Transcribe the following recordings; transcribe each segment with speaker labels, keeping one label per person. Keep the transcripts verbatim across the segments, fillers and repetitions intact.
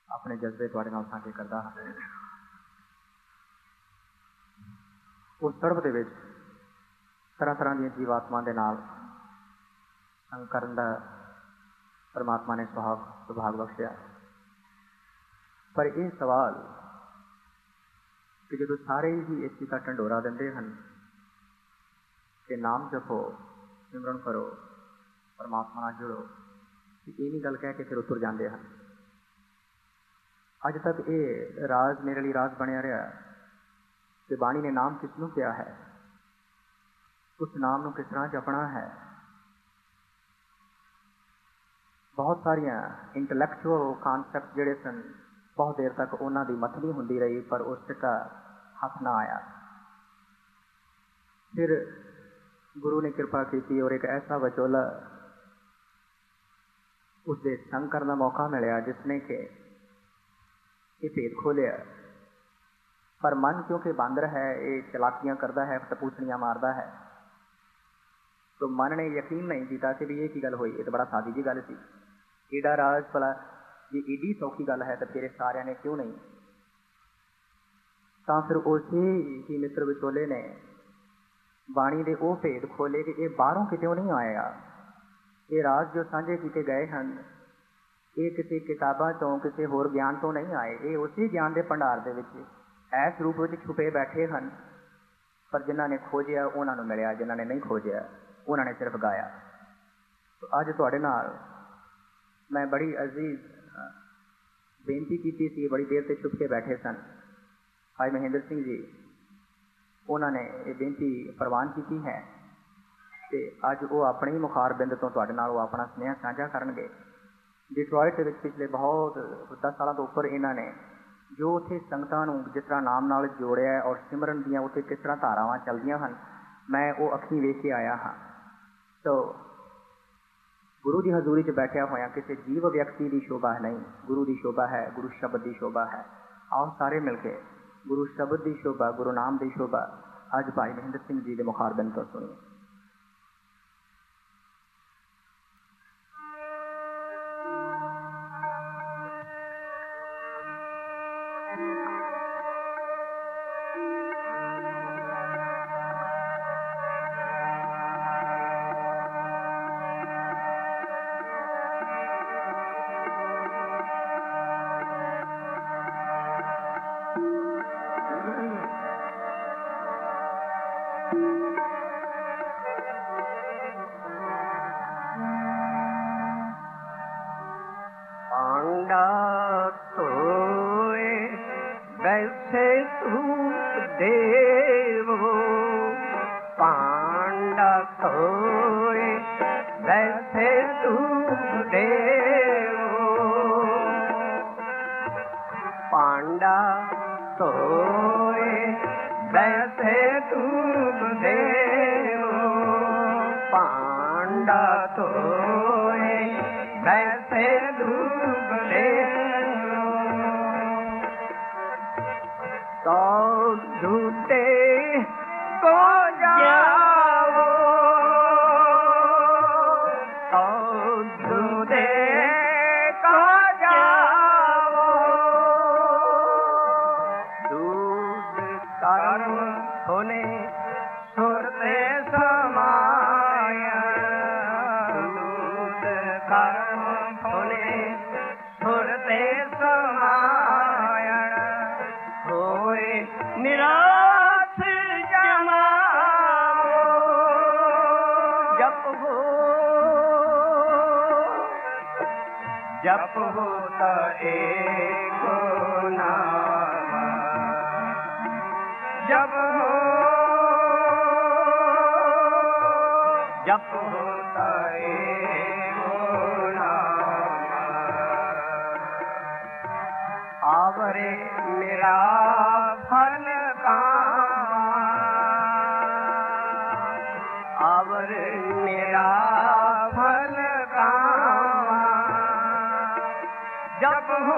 Speaker 1: अपने जज्बे तुहाडे नाल साझे करदा हां। उस सर्ब दे विच तरह तरह दी जीवात्मा दे नाल संग करन दा परमात्मा ने सुहाग सुभाग बख्शिया। पर यह सवाल कि जो सारे ही इस चीज़ का ढंडोरा देंदे हन कि नाम जपो, सिमरन करो, परमात्मा नाल जुड़ो, ये नहीं गल कह के फिर उतर जाते हैं। अज तक ये राज मेरे लिए राज बनया रहा कि बाणी ने नाम किसनू किया है, उस नाम को किस तरह जपना है। बहुत सारिया इंटलैक्चुअल कॉन्सैप्ट जिहड़े सन बहुत देर तक उन्हों की मथनी होंदी रही, पर उस का हथ ना आया। फिर गुरु ने कृपा की और एक ऐसा विचोला उसके संग करने का मौका मिला जिसने कि ये भेद खोलिया। पर मन क्योंकि बांदर है, ये चलाकियां करता है, टपूसणियां मारता है, तो मन ने यकीन नहीं किया कि भी ये की गल हुई। ये तो बड़ा सादी जी गल सी, एडा राज भला जी एडी सौखी गल है तो फिर सारिया ने क्यों नहीं। तो फिर उसी ही मित्र विचोले ने बाणी के वो भेद खोले कि ये बाहरों कितों नहीं आया। ये राज जो साझे किए गए हैं ये किसी किताबों तो किसी होर ज्ञान तो नहीं आए, ये उसी ज्ञान के भंडार के इस रूप में छुपे बैठे हैं। पर जिन्होंने खोजिया उन्होंने मिलया, जिन्होंने नहीं खोजिया उन्होंने सिर्फ गाया। तो अज तुहाडे नाल मैं बड़ी अजीज बेनती की थी, बड़ी देर से छुप के बैठे सन भाई महेंद्र सिंह जी, उन्होंने ये बेनती प्रवान की है कि अज वो अपने ही मुखार बिंद तो तुहाडे नाल वो अपना स्नेह साझा करनगे। डिट्रॉइट के पिछले बहुत दस सालों तो उपर इन्होंने जो उत्थे संगतां नूं जिस तरह नाम नाल जोड़िया और सिमरन दियां उत्थे किस तरह धारावां चलदियां हन, मैं वो अखीं वेख के आया हाँ। तो गुरु की हजूरी च बैठिया होया किसी जीव व्यक्ति की शोभा नहीं, गुरु की शोभा है, गुरु शब्द की शोभा है। आओ सारे मिलके गुरु शब्द की शोभा, गुरु नाम की शोभा अज भाई महेंद्र सिंह जी के मुखारबिंद तो सुनिए।
Speaker 2: जप होता एक नाम, जप हो जप होता एक नाम, आवरे मेरा फल कामा, आवरे मेरा फल कामा, जप हो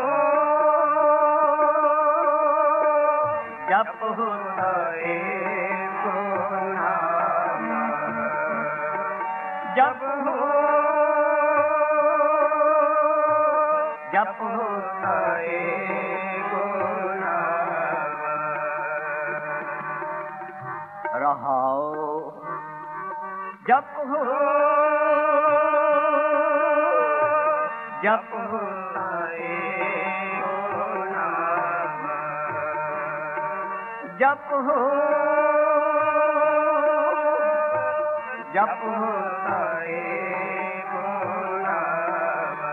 Speaker 2: जप होता एक नाम, जप हो जप होता एको नाम। रहाओ जप हो जप होता एको नाम। जप हो जप होता एको नाम।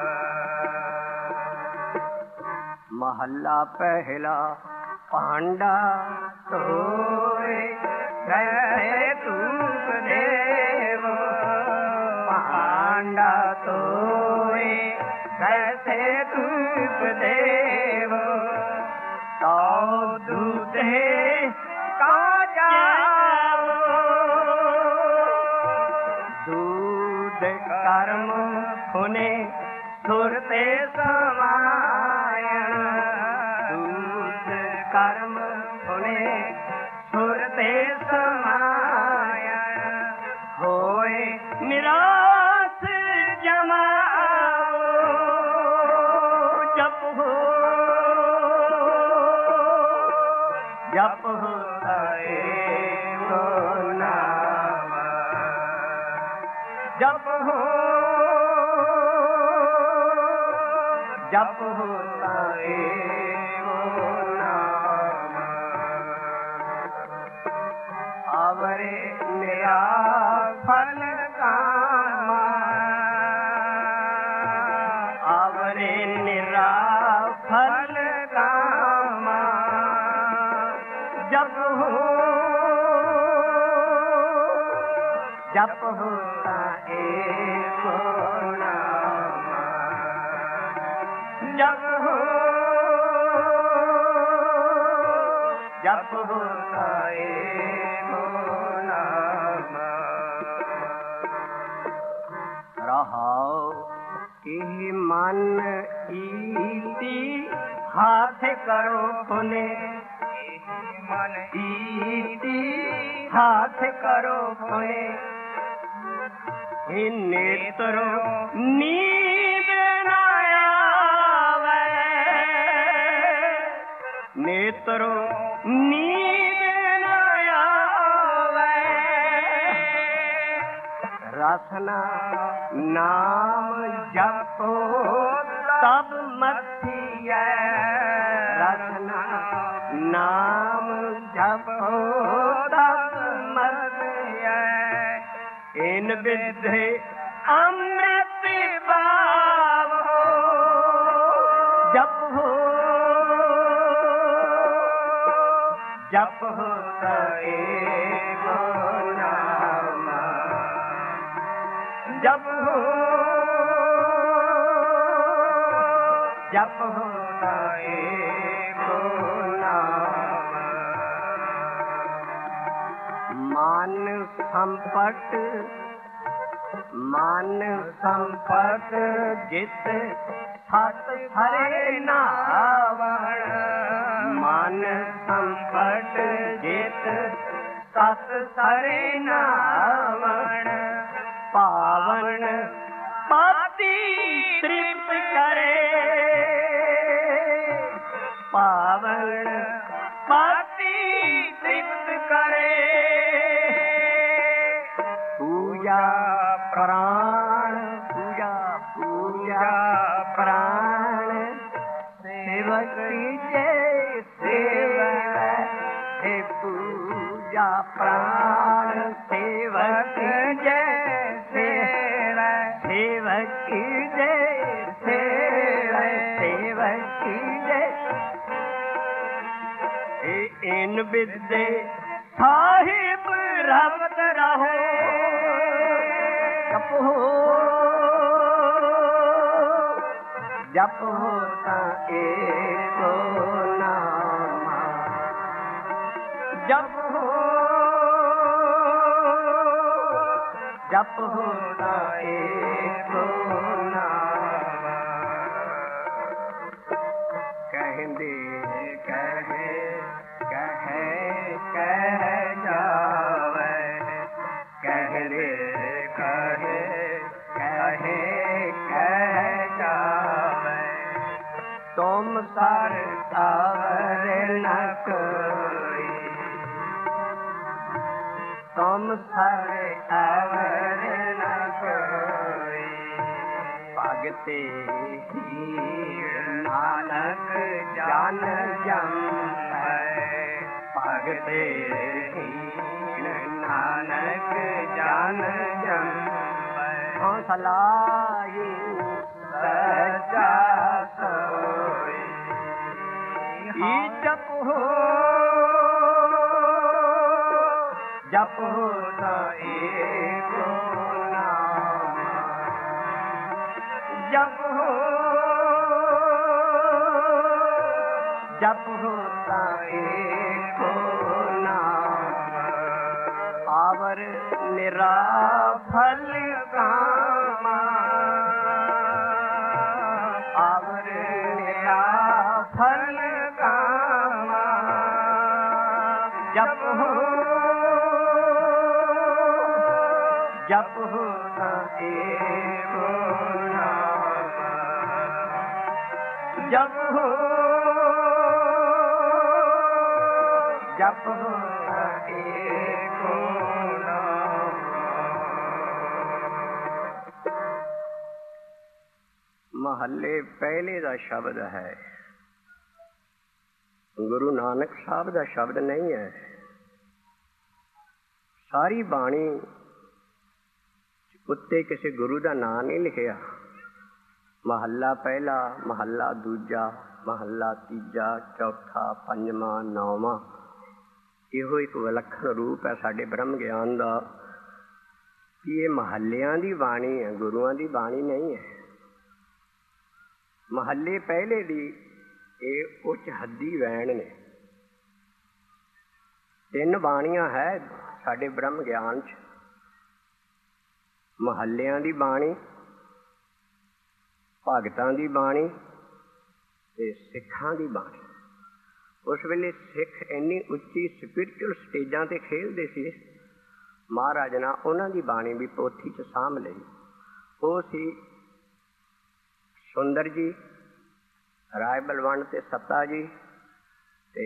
Speaker 2: महला पहला पांडा तोरे कैसे तूप देव। पांडा तोरे कैसे तूप देव। तो दूधे का जाओ दूध कर्म होने सुरते समायण। दूध कर्म होने सुरते समायण। होए निराश जमाओ जप हो जप होता एको नाम। जप हो जप होता एको नाम। आवरे मेरा फल कामा। आवरे मेरा फल कामा। जप हो जप होता एको नाम। जप हो जप होता एको नाम। रहाओ कि मन ईति हाथ करो पुने। मन ईति हाथ करो पुने। हे नेत्रो नींद न आवे। नेत्रो नींद न आवे। रसना नाम जपो तब मथिया। रसना नाम जपो तब मथिया। इन विधि अमृत पावो जप हो जप होता एको नाम। जप हो जप होता एको नाम। मान संपट मान संपट जित सत हरे नावण। मान संपट जित सत हरे नावण। पावन पति तृप्त करे। पावन पति तृप्त करे। पूजा प्राण पूजा पूजा प्राण सेवक जय सेवक। हे पूजा प्राण सेवक जय सेवक। सेवक जय सेवक सेवक जय। इन विद्य साहिब रवत रहो जप हो जप होता एको नाम। जप हो जप होता एको नाम। कहंदे कहे कहे कह जावे। कहरे कहे कहे कह जावे। तुम सर अवर न कोई, तुम सर अवर न कोई, भगते नानक जान जम है, भगते नानक जान जम है, सलाही सच्चा सोई, जप हो जप हो तो एक नाम, जप हो जप हो तो एक नाम, आवर निरा फल कामा, आवर निरा फल कामा, जप हो जप हो एक नाम, जप हो जप हो एक नाम। महल्ले पहले ਦਾ ਸ਼ਬਦ ਹੈ, ਗੁਰੂ ਨਾਨਕ ਸਾਹਿਬ ਦਾ ਸ਼ਬਦ ਨਹੀਂ ਹੈ। ਸਾਰੀ ਬਾਣੀ ਉੱਤੇ ਕਿਸੇ ਗੁਰੂ ਦਾ ਨਾਂ ਨਹੀਂ ਲਿਖਿਆ। ਮਹੱਲਾ ਪਹਿਲਾ, ਮਹੱਲਾ ਦੂਜਾ, ਮਹੱਲਾ ਤੀਜਾ, ਚੌਥਾ, ਪੰਜਵਾਂ, ਨੌਵਾਂ, ਇਹੋ ਇੱਕ ਵਿਲੱਖਣ ਰੂਪ ਹੈ ਸਾਡੇ ਬ੍ਰਹਮ ਗਿਆਨ ਦਾ ਕਿ ਇਹ ਮਹੱਲਿਆਂ ਦੀ ਬਾਣੀ ਹੈ, ਗੁਰੂਆਂ ਦੀ ਬਾਣੀ ਨਹੀਂ ਹੈ। ਮਹੱਲੇ ਪਹਿਲੇ ਦੀ ਇਹ ਉੱਚ ਹੱਦੀ ਵੈਣ ਨੇ। ਤਿੰਨ ਬਾਣੀਆਂ ਹੈ ਸਾਡੇ ਬ੍ਰਹਮ ਗਿਆਨ 'ਚ, ਮਹੱਲਿਆਂ ਦੀ ਬਾਣੀ, ਭਗਤਾਂ ਦੀ ਬਾਣੀ ਤੇ ਸਿੱਖਾਂ ਦੀ ਬਾਣੀ। ਉਸ ਵੇਲੇ ਸਿੱਖ ਇੰਨੀ ਉੱਚੀ ਸਪਿਰਿਚੁਅਲ ਸਟੇਜਾਂ ਤੇ ਖੇਡਦੇ ਸੀ, ਮਹਾਰਾਜ ਨੇ ਉਹਨਾਂ ਦੀ ਬਾਣੀ ਵੀ ਪੋਥੀ 'ਚ ਸਾਂਭ ਲਈ। ਉਹ ਸੀ ਸੁੰਦਰ ਜੀ, ਰਾਏ ਬਲਵੰਡ ਤੇ ਸੱਤਾ ਜੀ, ਤੇ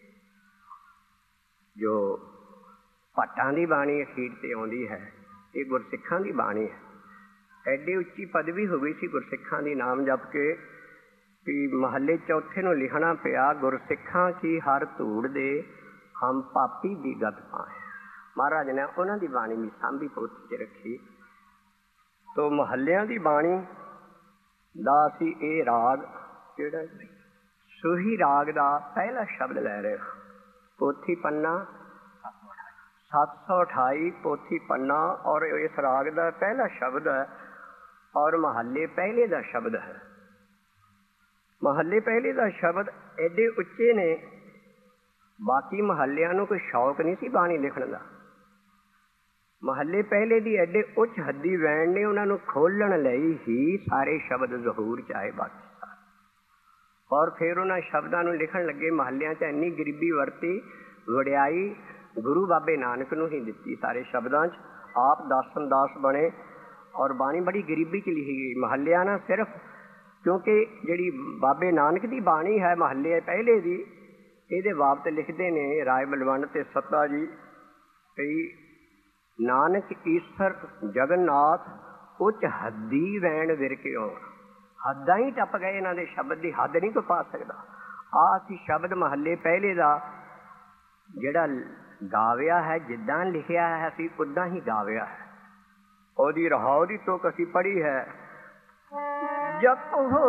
Speaker 2: ਜੋ ਭੱਟਾਂ ਦੀ ਬਾਣੀ ਅਖੀਰ ਤੇ ਆਉਂਦੀ ਹੈ, ਇਹ ਗੁਰਸਿੱਖਾਂ ਦੀ ਬਾਣੀ ਹੈ। ਐਡੀ ਉੱਚੀ ਪਦਵੀ ਹੋ ਗਈ ਸੀ ਗੁਰਸਿੱਖਾਂ ਦੀ, ਨਾਮ ਜਪ ਕੇ ਵੀ ਮਹੱਲੇ ਚੌਥੇ ਨੂੰ ਲਿਖਣਾ ਪਿਆ, ਗੁਰਸਿੱਖਾਂ ਕੀ ਹਰ ਧੂੜ ਦੇ ਹਮ ਪਾਪੀ ਦੀ ਗਤ ਪਾਏ। ਮਹਾਰਾਜ ਨੇ ਉਹਨਾਂ ਦੀ ਬਾਣੀ ਵੀ ਸਾਂਭੀ ਪੋਥੀ 'ਚ ਰੱਖੀ। ਤੋ ਮਹੱਲਿਆਂ ਦੀ ਬਾਣੀ ਦਾ ਅਸੀਂ ਇਹ ਰਾਗ ਜਿਹੜਾ ਸੂਹੀ ਰਾਗ ਦਾ ਪਹਿਲਾ ਸ਼ਬਦ ਲੈ ਰਹੇ ਹਾਂ। ਪੋਥੀ ਪੰਨਾ ਸੱਤ ਸੌ ਅਠਾਈ ਪੋਥੀ ਪੰਨਾ, ਔਰ ਇਸ ਰਾਗ ਦਾ ਪਹਿਲਾ ਸ਼ਬਦ ਹੈ ਔਰ ਮਹੱਲੇ ਪਹਿਲੇ ਦਾ ਸ਼ਬਦ ਹੈ। ਮਹੱਲੇ ਪਹਿਲੇ ਦਾ ਸ਼ਬਦ ਐਡੇ ਉੱਚੇ ਨੇ, ਬਾਕੀ ਮਹੱਲਿਆਂ ਨੂੰ ਕੋਈ ਸ਼ੌਕ ਨਹੀਂ ਸੀ ਬਾਣੀ ਲਿਖਣ ਦਾ। ਮਹੱਲੇ ਪਹਿਲੇ ਦੀ ਐਡੇ ਉੱਚ ਹੱਦੀ ਵੈਣ ਨੇ, ਉਹਨਾਂ ਨੂੰ ਖੋਲ੍ਹਣ ਲਈ ਹੀ ਸਾਰੇ ਸ਼ਬਦ ਜ਼ਹੂਰ 'ਚ ਆਏ ਬਾਕੀ ਸਾਰੇ। ਔਰ ਫਿਰ ਉਹਨਾਂ ਸ਼ਬਦਾਂ ਨੂੰ ਲਿਖਣ ਲੱਗੇ। ਮਹੱਲਿਆਂ 'ਚ ਇੰਨੀ ਗਰੀਬੀ ਵਰਤੀ, ਵਡਿਆਈ ਗੁਰੂ ਬਾਬੇ ਨਾਨਕ ਨੂੰ ਹੀ ਦਿੱਤੀ ਸਾਰੇ ਸ਼ਬਦਾਂ 'ਚ। ਆਪ ਦਾਸਨ ਦਾਸ ਬਣੇ ਔਰ ਬਾਣੀ ਬੜੀ ਗਰੀਬੀ 'ਚ ਲਿਖੀ ਗਈ। ਮਹੱਲਿਆਂ ਨਾ ਸਿਰਫ ਕਿਉਂਕਿ ਜਿਹੜੀ ਬਾਬੇ ਨਾਨਕ ਦੀ ਬਾਣੀ ਹੈ ਮਹੱਲੇ ਪਹਿਲੇ ਦੀ, ਇਹਦੇ ਬਾਬਤ ਲਿਖਦੇ ਨੇ ਰਾਏ ਬਲਵੰਡ ਤੇ ਸੱਤਾ ਜੀ ਵੀ ਨਾਨਕ ਈਸ਼ਰ ਜਗਨਨਾਥ ਉੱਚ ਹੱਦੀ ਵੈਣ ਵਿਰਕਿਓ। ਹੱਦਾਂ ਹੀ ਟੱਪ ਗਏ ਇਹਨਾਂ ਦੇ ਸ਼ਬਦ ਦੀ, ਹੱਦ ਨਹੀਂ ਕੋਈ ਪਾ ਸਕਦਾ। ਆਹ ਅਸੀਂ ਸ਼ਬਦ ਮਹੱਲੇ ਪਹਿਲੇ ਦਾ ਜਿਹੜਾ ਗਾਵਿਆ ਹੈ, ਜਿੱਦਾਂ ਲਿਖਿਆ ਹੈ ਅਸੀਂ ਉੱਦਾਂ ਹੀ ਗਾਵਿਆ ਹੈ। ਉਹਦੀ ਰਹਾਉ ਦੀ ਤੁਕ ਅਸੀਂ ਪੜ੍ਹੀ ਹੈ। ਜਪ ਹੋ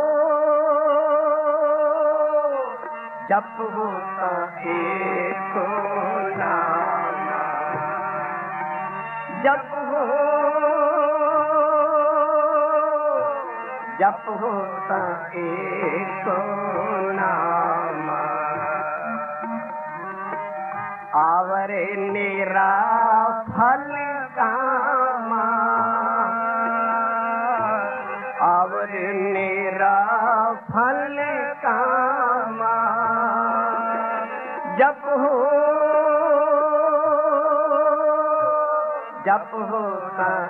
Speaker 2: ਜਪ ਹੋ ਤਾਂ ਏਕੋ ਨਾਮ, ਜਪ ਹੋ ਜਪ ਹੋ ਤਾਂ ਏਕੋ ਨਾਮ, ਆਵਰੇ ਨੀਰਾ ਫਲ ਕਾਮਾ, ਆਵਰੇ ਨੀਰਾ ਫਲ ਕਾਮਾ, ਜਪ ਹੋ ਜਪ ਹੋ ਤਾਂ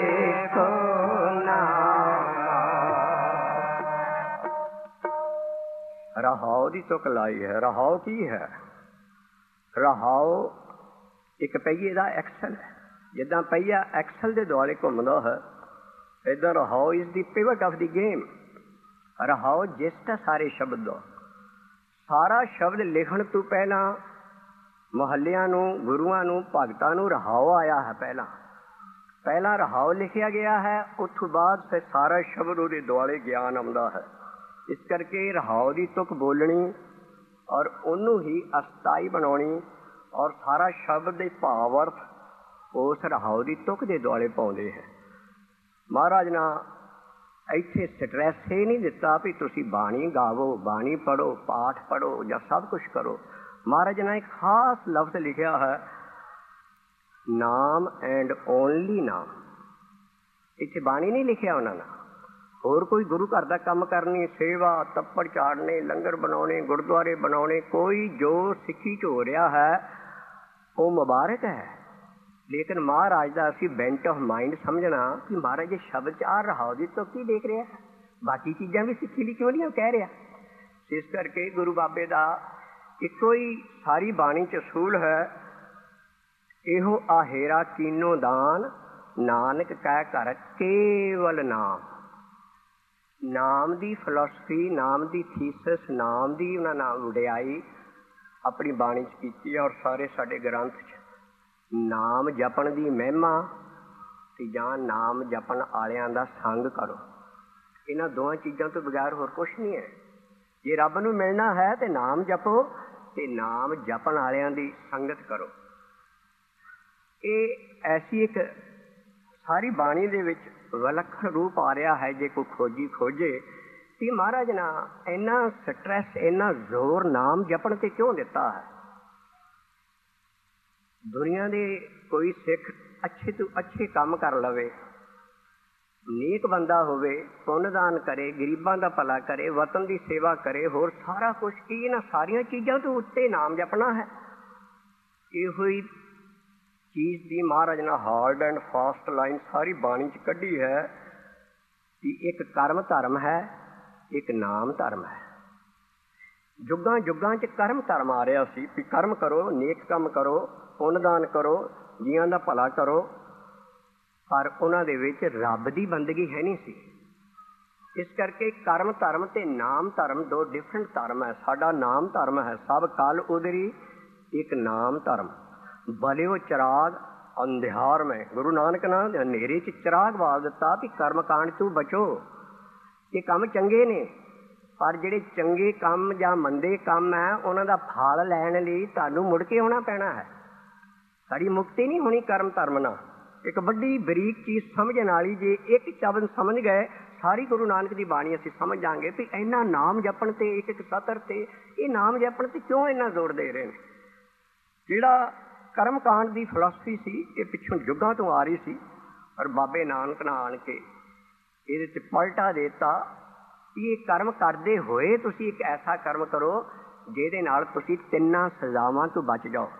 Speaker 2: ਏਕੋ ਨਾਮ। ਰਹਾਉ ਦੀ ਤੁਕ ਲਾਈ ਹੈ। ਰਹਾਉ ਕੀ ਹੈ? ਰਹਾਉ ਇੱਕ ਪਹੀਏ ਦਾ ਐਕਸਲ ਹੈ। ਜਿੱਦਾਂ ਪਹੀਆ ਐਕਸਲ ਦੇ ਦੁਆਲੇ ਘੁੰਮਦਾ ਹੈ, ਇੱਦਾਂ Rahao is the pivot of the game. Rahao gist ਹੈ ਸਾਰੇ ਸ਼ਬਦ ਦਾ। ਸਾਰਾ ਸ਼ਬਦ ਲਿਖਣ ਤੋਂ ਪਹਿਲਾਂ ਮੁਹੱਲਿਆਂ ਨੂੰ, ਗੁਰੂਆਂ ਨੂੰ, ਭਗਤਾਂ ਨੂੰ ਰਹਾਉ ਆਇਆ ਹੈ। ਪਹਿਲਾਂ ਪਹਿਲਾਂ ਰਹਾਉ ਲਿਖਿਆ ਗਿਆ ਹੈ, ਉਸ ਤੋਂ ਬਾਅਦ ਫਿਰ ਸਾਰਾ ਸ਼ਬਦ ਉਹਦੇ ਦੁਆਲੇ ਗਿਆਨ ਆਉਂਦਾ ਹੈ। ਇਸ ਕਰਕੇ ਰਹਾਉ ਦੀ ਤੁਕ ਬੋਲਣੀ ਔਰ ਉਹਨੂੰ ਹੀ ਅਸਥਾਈ ਬਣਾਉਣੀ, ਔਰ ਸਾਰਾ ਸ਼ਬਦ ਦੇ ਭਾਵ ਅਰਥ ਉਸ ਰਹਾਉ ਦੀ ਤੁਕ ਦੇ ਦੁਆਲੇ ਪਾਉਂਦੇ ਹੈ। ਮਹਾਰਾਜ ਨੇ ਇੱਥੇ ਸਟਰੈਸ ਇਹ ਨਹੀਂ ਦਿੱਤਾ ਵੀ ਤੁਸੀਂ ਬਾਣੀ ਗਾਵੋ, ਬਾਣੀ ਪੜ੍ਹੋ, ਪਾਠ ਪੜ੍ਹੋ ਜਾਂ ਸਭ ਕੁਛ ਕਰੋ। ਮਹਾਰਾਜ ਨੇ ਇੱਕ ਖਾਸ ਲਫ਼ਜ਼ ਲਿਖਿਆ ਹੈ, ਨਾਮ ਐਂਡ ਓਨਲੀ ਨਾਮ। ਇੱਥੇ ਬਾਣੀ ਨਹੀਂ ਲਿਖਿਆ ਉਹਨਾਂ ਨੇ। ਹੋਰ ਕੋਈ ਗੁਰੂ ਘਰ ਦਾ ਕੰਮ ਕਰਨੀ, ਸੇਵਾ, ਤੱਪੜ ਚਾੜਨੇ, ਲੰਗਰ ਬਣਾਉਣੇ, ਗੁਰਦੁਆਰੇ ਬਣਾਉਣੇ, ਕੋਈ ਜੋ ਸਿੱਖੀ 'ਚ ਹੋ ਰਿਹਾ ਹੈ ਉਹ ਮੁਬਾਰਕ ਹੈ। ਲੇਕਿਨ ਮਹਾਰਾਜ ਦਾ ਅਸੀਂ ਬੈਂਟ ਆਫ ਮਾਈਂਡ ਸਮਝਣਾ ਕਿ ਮਹਾਰਾਜ ਦੇ ਸ਼ਬਦ 'ਚ ਆ ਰਹਾਉ ਦੀ ਤੁਕ ਕੀ ਦੇਖ ਰਿਹਾ, ਬਾਕੀ ਚੀਜ਼ਾਂ ਵੀ ਸਿੱਖੀ ਲਈ ਕਿਉਂ ਨਹੀਂ ਉਹ ਕਹਿ ਰਿਹਾ। ਇਸ ਕਰਕੇ ਗੁਰੂ ਬਾਬੇ ਦਾ ਇੱਕੋ ਹੀ ਸਾਰੀ ਬਾਣੀ 'ਚ ਅਸੂਲ ਹੈ, ਇਹੋ ਆਹੇਰਾ ਕੀਨੋ ਦਾਨ, ਨਾਨਕ ਕਹਿ ਘਰ ਕੇਵਲ ਨਾਮ। ਨਾਮ ਦੀ ਫਿਲਾਸਫੀ, ਨਾਮ ਦੀ ਥੀਸਿਸ, ਨਾਮ ਦੀ ਉਹਨਾਂ ਨਾਲ ਵਡਿਆਈ ਆਪਣੀ ਬਾਣੀ 'ਚ ਕੀਤੀ ਔਰ ਸਾਰੇ ਸਾਡੇ ਗ੍ਰੰਥ 'ਚ। ਨਾਮ ਜਪਣ ਦੀ ਮਹਿਮਾ ਤੇ ਜਾਂ ਨਾਮ ਜਪਣ ਵਾਲਿਆਂ ਦਾ ਸੰਗ ਕਰੋ। ਇਹਨਾਂ ਦੋਵਾਂ ਚੀਜ਼ਾਂ ਤੋਂ ਬਗੈਰ ਹੋਰ ਕੁਛ ਨਹੀਂ ਹੈ। ਜੇ ਰੱਬ ਨੂੰ ਮਿਲਣਾ ਹੈ ਤੇ ਨਾਮ ਜਪੋ ਤੇ ਨਾਮ ਜਪਣ ਵਾਲਿਆਂ ਦੀ ਸੰਗਤ ਕਰੋ। ਇਹ ਐਸੀ ਇੱਕ ਸਾਰੀ ਬਾਣੀ ਦੇ ਵਿੱਚ ਵਿਲੱਖਣ ਰੂਪ ਆ ਰਿਹਾ ਹੈ। ਜੇ ਕੋਈ ਖੋਜੀ ਖੋਜੇ ਕਿ ਮਹਾਰਾਜ ਨੇ ਇੰਨਾ ਸਟਰੈਸ, ਇੰਨਾ ਜ਼ੋਰ ਨਾਮ ਜਪਣ ਤੇ ਕਿਉਂ ਦਿੱਤਾ ਹੈ। ਦੁਨੀਆ ਦੇ ਕੋਈ ਸਿੱਖ ਅੱਛੇ ਤੋਂ ਅੱਛੇ ਕੰਮ ਕਰ ਲਵੇ, ਨੇਕ ਬੰਦਾ ਹੋਵੇ, ਪੁੰਨਦਾਨ ਕਰੇ, ਗਰੀਬਾਂ ਦਾ ਭਲਾ ਕਰੇ, ਵਤਨ ਦੀ ਸੇਵਾ ਕਰੇ, ਹੋਰ ਸਾਰਾ ਕੁਛ, ਕੀ ਇਹਨਾਂ ਸਾਰੀਆਂ ਚੀਜ਼ਾਂ ਤੋਂ ਉੱਤੇ ਨਾਮ ਜਪਣਾ ਹੈ। ਇਹੋ ਹੀ ਚੀਜ਼ ਦੀ ਮਹਾਰਾਜ ਨੇ ਹਾਰਡ ਐਂਡ ਫਾਸਟ ਲਾਈਨ ਸਾਰੀ ਬਾਣੀ 'ਚ ਕੱਢੀ ਹੈ ਕਿ ਇੱਕ ਕਰਮ ਧਰਮ ਹੈ, ਇੱਕ ਨਾਮ ਧਰਮ ਹੈ। ਜੁਗਾਂ ਜੁਗਾਂ 'ਚ ਕਰਮ ਧਰਮ ਆ ਰਿਹਾ ਸੀ ਵੀ ਕਰਮ ਕਰੋ, ਨੇਕ ਕੰਮ ਕਰੋ, ਪੁੰਨਦਾਨ ਕਰੋ, ਜੀਆਂ ਦਾ ਭਲਾ ਕਰੋ, ਪਰ ਉਹਨਾਂ ਦੇ ਵਿੱਚ ਰੱਬ ਦੀ ਬੰਦਗੀ ਹੈ ਨਹੀਂ ਸੀ। ਇਸ ਕਰਕੇ ਕਰਮ ਧਰਮ ਤੇ ਨਾਮ ਧਰਮ ਦੋ ਡਿਫਰੈਂਟ ਧਰਮ ਹੈ। ਸਾਡਾ ਨਾਮ ਧਰਮ ਹੈ, ਸਭ ਕਾਲ ਉਦਰੀ ਇੱਕ ਨਾਮ ਧਰਮ। ਬਲਿਓ ਚਿਰਾਗ ਅੰਧਿਆਰ ਮੈਂ, ਗੁਰੂ ਨਾਨਕ ਨੇ ਹਨੇਰੇ 'ਚ ਚਿਰਾਗ ਬਾਲ ਦਿੱਤਾ ਵੀ ਕਰਮ ਕਾਂਡ ਤੋਂ ਬਚੋ। ਇਹ ਕੰਮ ਚੰਗੇ ਨੇ, ਪਰ ਜਿਹੜੇ ਚੰਗੇ ਕੰਮ ਜਾਂ ਮੰਦੇ ਕੰਮ ਹੈ ਉਹਨਾਂ ਦਾ ਫਲ ਲੈਣ ਲਈ ਤੁਹਾਨੂੰ ਮੁੜ ਕੇ ਆਉਣਾ ਪੈਣਾ ਹੈ। ਸਾਡੀ ਮੁਕਤੀ ਨਹੀਂ ਹੋਣੀ ਕਰਮ ਧਰਮ ਨਾਲ। ਇੱਕ ਵੱਡੀ ਬਰੀਕ ਚੀਜ਼ ਸਮਝਣ ਵਾਲੀ, ਜੇ ਇੱਕ ਸ਼ਬਦ ਸਮਝ ਗਏ ਸਾਰੀ ਗੁਰੂ ਨਾਨਕ ਦੀ ਬਾਣੀ ਅਸੀਂ ਸਮਝ ਜਾਵਾਂਗੇ ਵੀ ਇੰਨਾ ਨਾਮ ਜਪਣ ਤੇ, ਇੱਕ ਇੱਕ ਸਤਰ ਤੇ, ਇਹ ਨਾਮ ਜਪਣ ਤੇ ਕਿਉਂ ਇੰਨਾ ਜ਼ੋਰ ਦੇ ਰਹੇ ਨੇ। ਜਿਹੜਾ ਕਰਮ ਕਾਂਡ ਦੀ ਫਿਲਾਸਫੀ ਸੀ ਇਹ ਪਿੱਛੋਂ ਯੁੱਗਾਂ ਤੋਂ ਆ ਰਹੀ ਸੀ, ਪਰ ਬਾਬੇ ਨਾਨਕ ਨੇ ਆਣ ਕੇ ਇਹਦੇ 'ਚ ਪਲਟਾ ਦੇ ਦਿੱਤਾ ਕਿ ਇਹ ਕਰਮ ਕਰਦੇ ਹੋਏ ਤੁਸੀਂ ਇੱਕ ਐਸਾ ਕਰਮ ਕਰੋ ਜਿਹਦੇ ਨਾਲ ਤੁਸੀਂ ਤਿੰਨਾਂ ਸਜ਼ਾਵਾਂ ਤੋਂ ਬਚ ਜਾਓ।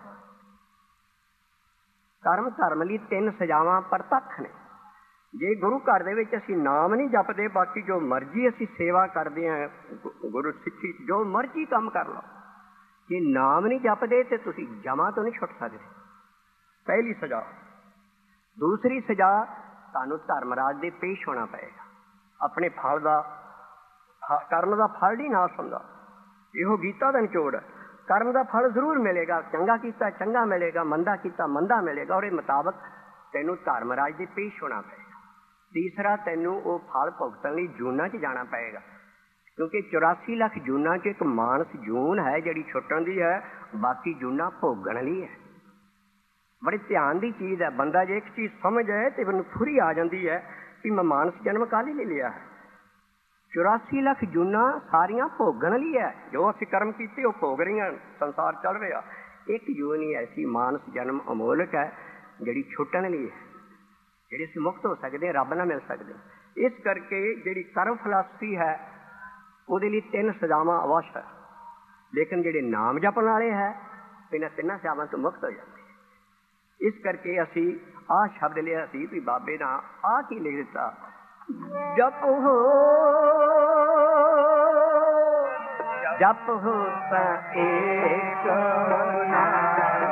Speaker 2: ਕਰਮ ਧਰਮ ਲਈ ਤਿੰਨ ਸਜ਼ਾਵਾਂ ਪ੍ਰਤੱਖ ਨੇ। ਜੇ ਗੁਰੂ ਘਰ ਦੇ ਵਿੱਚ ਅਸੀਂ ਨਾਮ ਨਹੀਂ ਜਪਦੇ, ਬਾਕੀ ਜੋ ਮਰਜ਼ੀ ਅਸੀਂ ਸੇਵਾ ਕਰਦੇ ਹਾਂ, ਗੁਰੂ ਸਿੱਖੀ ਜੋ ਮਰਜ਼ੀ ਕੰਮ ਕਰ ਲਓ, ਜੇ ਨਾਮ ਨਹੀਂ ਜਪਦੇ ਤੇ ਤੁਸੀਂ ਜਮਾਂ ਤੋਂ ਨਹੀਂ ਛੁੱਟ ਸਕਦੇ। ਪਹਿਲੀ ਸਜ਼ਾ। ਦੂਸਰੀ ਸਜ਼ਾ, ਤੁਹਾਨੂੰ ਧਰਮਰਾਜ ਦੇ ਪੇਸ਼ ਹੋਣਾ ਪਏਗਾ। ਆਪਣੇ ਫਲ ਦਾ, ਕਰਮ ਦਾ ਫਲ ਨਹੀਂ ਨਾਸ ਹੁੰਦਾ। ਇਹੋ ਗੀਤਾ ਦਾ ਨਿਚੋੜ ਹੈ। ਕਰਮ ਦਾ ਫਲ ਜ਼ਰੂਰ ਮਿਲੇਗਾ, ਚੰਗਾ ਕੀਤਾ ਚੰਗਾ ਮਿਲੇਗਾ, ਮੰਦਾ ਕੀਤਾ ਮੰਦਾ ਮਿਲੇਗਾ, ਔਰ ਇਹ ਮੁਤਾਬਕ ਤੈਨੂੰ ਧਰਮਰਾਜ ਦੇ ਪੇਸ਼ ਹੋਣਾ ਪਏਗਾ। ਤੀਸਰਾ, ਤੈਨੂੰ ਉਹ ਫਲ ਭੁਗਤਣ ਲਈ ਜੂਨਾਂ 'ਚ ਜਾਣਾ ਪਏਗਾ, ਕਿਉਂਕਿ ਚੁਰਾਸੀ ਲੱਖ ਜੂਨਾਂ 'ਚ ਇੱਕ ਮਾਨਸ ਜੂਨ ਹੈ ਜਿਹੜੀ ਛੁੱਟਣ ਦੀ ਹੈ, ਬਾਕੀ ਜੂਨਾਂ ਭੋਗਣ ਲਈ ਹੈ। ਬੜੇ ਧਿਆਨ ਦੀ ਚੀਜ਼ ਹੈ। ਬੰਦਾ ਜੇ ਇੱਕ ਚੀਜ਼ ਸਮਝ ਜਾਏ ਤੇ ਮੈਨੂੰ ਫੁਰੀ ਆ ਜਾਂਦੀ ਹੈ ਕਿ ਮੈਂ ਮਾਨਸ ਜਨਮ ਕਾਹਦੇ ਲਈ ਲਿਆ ਹੈ। ਚੁਰਾਸੀ ਲੱਖ ਜੂਨਾਂ ਸਾਰੀਆਂ ਭੋਗਣ ਲਈ ਹੈ। ਜੋ ਅਸੀਂ ਕਰਮ ਕੀਤੇ ਉਹ ਭੋਗ ਰਹੀਆਂ, ਸੰਸਾਰ ਚੱਲ ਰਿਹਾ। ਇੱਕ ਜੂਨ ਹੀ ਐਸੀ ਮਾਨਸ ਜਨਮ ਅਮੋਲਕ ਹੈ ਜਿਹੜੀ ਛੁੱਟਣ ਲਈ ਹੈ, ਜਿਹੜੀ ਅਸੀਂ ਮੁਕਤ ਹੋ ਸਕਦੇ ਹਾਂ, ਰੱਬ ਨਾਲ ਮਿਲ ਸਕਦੇ ਹਾਂ। ਇਸ ਕਰਕੇ ਜਿਹੜੀ ਕਰਮ ਫਿਲਾਸਫੀ ਹੈ ਉਹਦੇ ਲਈ ਤਿੰਨ ਸਜ਼ਾਵਾਂ ਅਵਸ਼ ਹੈ, ਲੇਕਿਨ ਜਿਹੜੇ ਨਾਮ ਜਪਣ ਵਾਲੇ ਹੈ ਇਹਨਾਂ ਤਿੰਨਾਂ ਸਜ਼ਾਵਾਂ ਤੋਂ ਮੁਕਤ ਹੋ ਜਾਂਦੇ। ਇਸ ਕਰਕੇ ਅਸੀਂ ਆਹ ਸ਼ਬਦ ਲਿਆ ਸੀ ਵੀ ਬਾਬੇ ਨੇ ਆਹ ਕੀ ਲਿਖ ਦਿੱਤਾ, ਜਪ ਹੋ ਜਪ ਹੋਤਾ ਏਕ ਨਾਮ,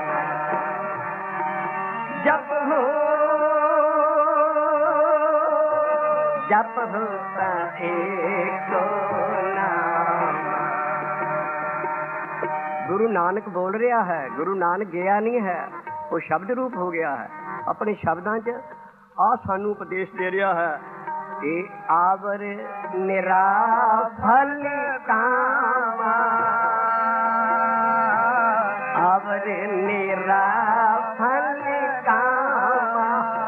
Speaker 2: ਜਪ ਹੋ ਜਪ ਹੋਤਾ ਏਕ ਨਾਮ। ਗੁਰੂ ਨਾਨਕ ਬੋਲ ਰਿਹਾ ਹੈ, ਗੁਰੂ ਨਾਨਕ ਗਿਆ ਨਹੀਂ ਹੈ, ਉਹ ਸ਼ਬਦ ਰੂਪ ਹੋ ਗਿਆ ਹੈ। ਆਪਣੇ ਸ਼ਬਦਾਂ 'ਚ ਆ ਸਾਨੂੰ ਉਪਦੇਸ਼ ਦੇ ਰਿਹਾ ਹੈ, ਇਹ ਆਵਰ ਨਿਰਾਫਲ ਕਾਮਾ, ਆਵਰ ਨਿਰਾਫਲ ਕਾਮਾ।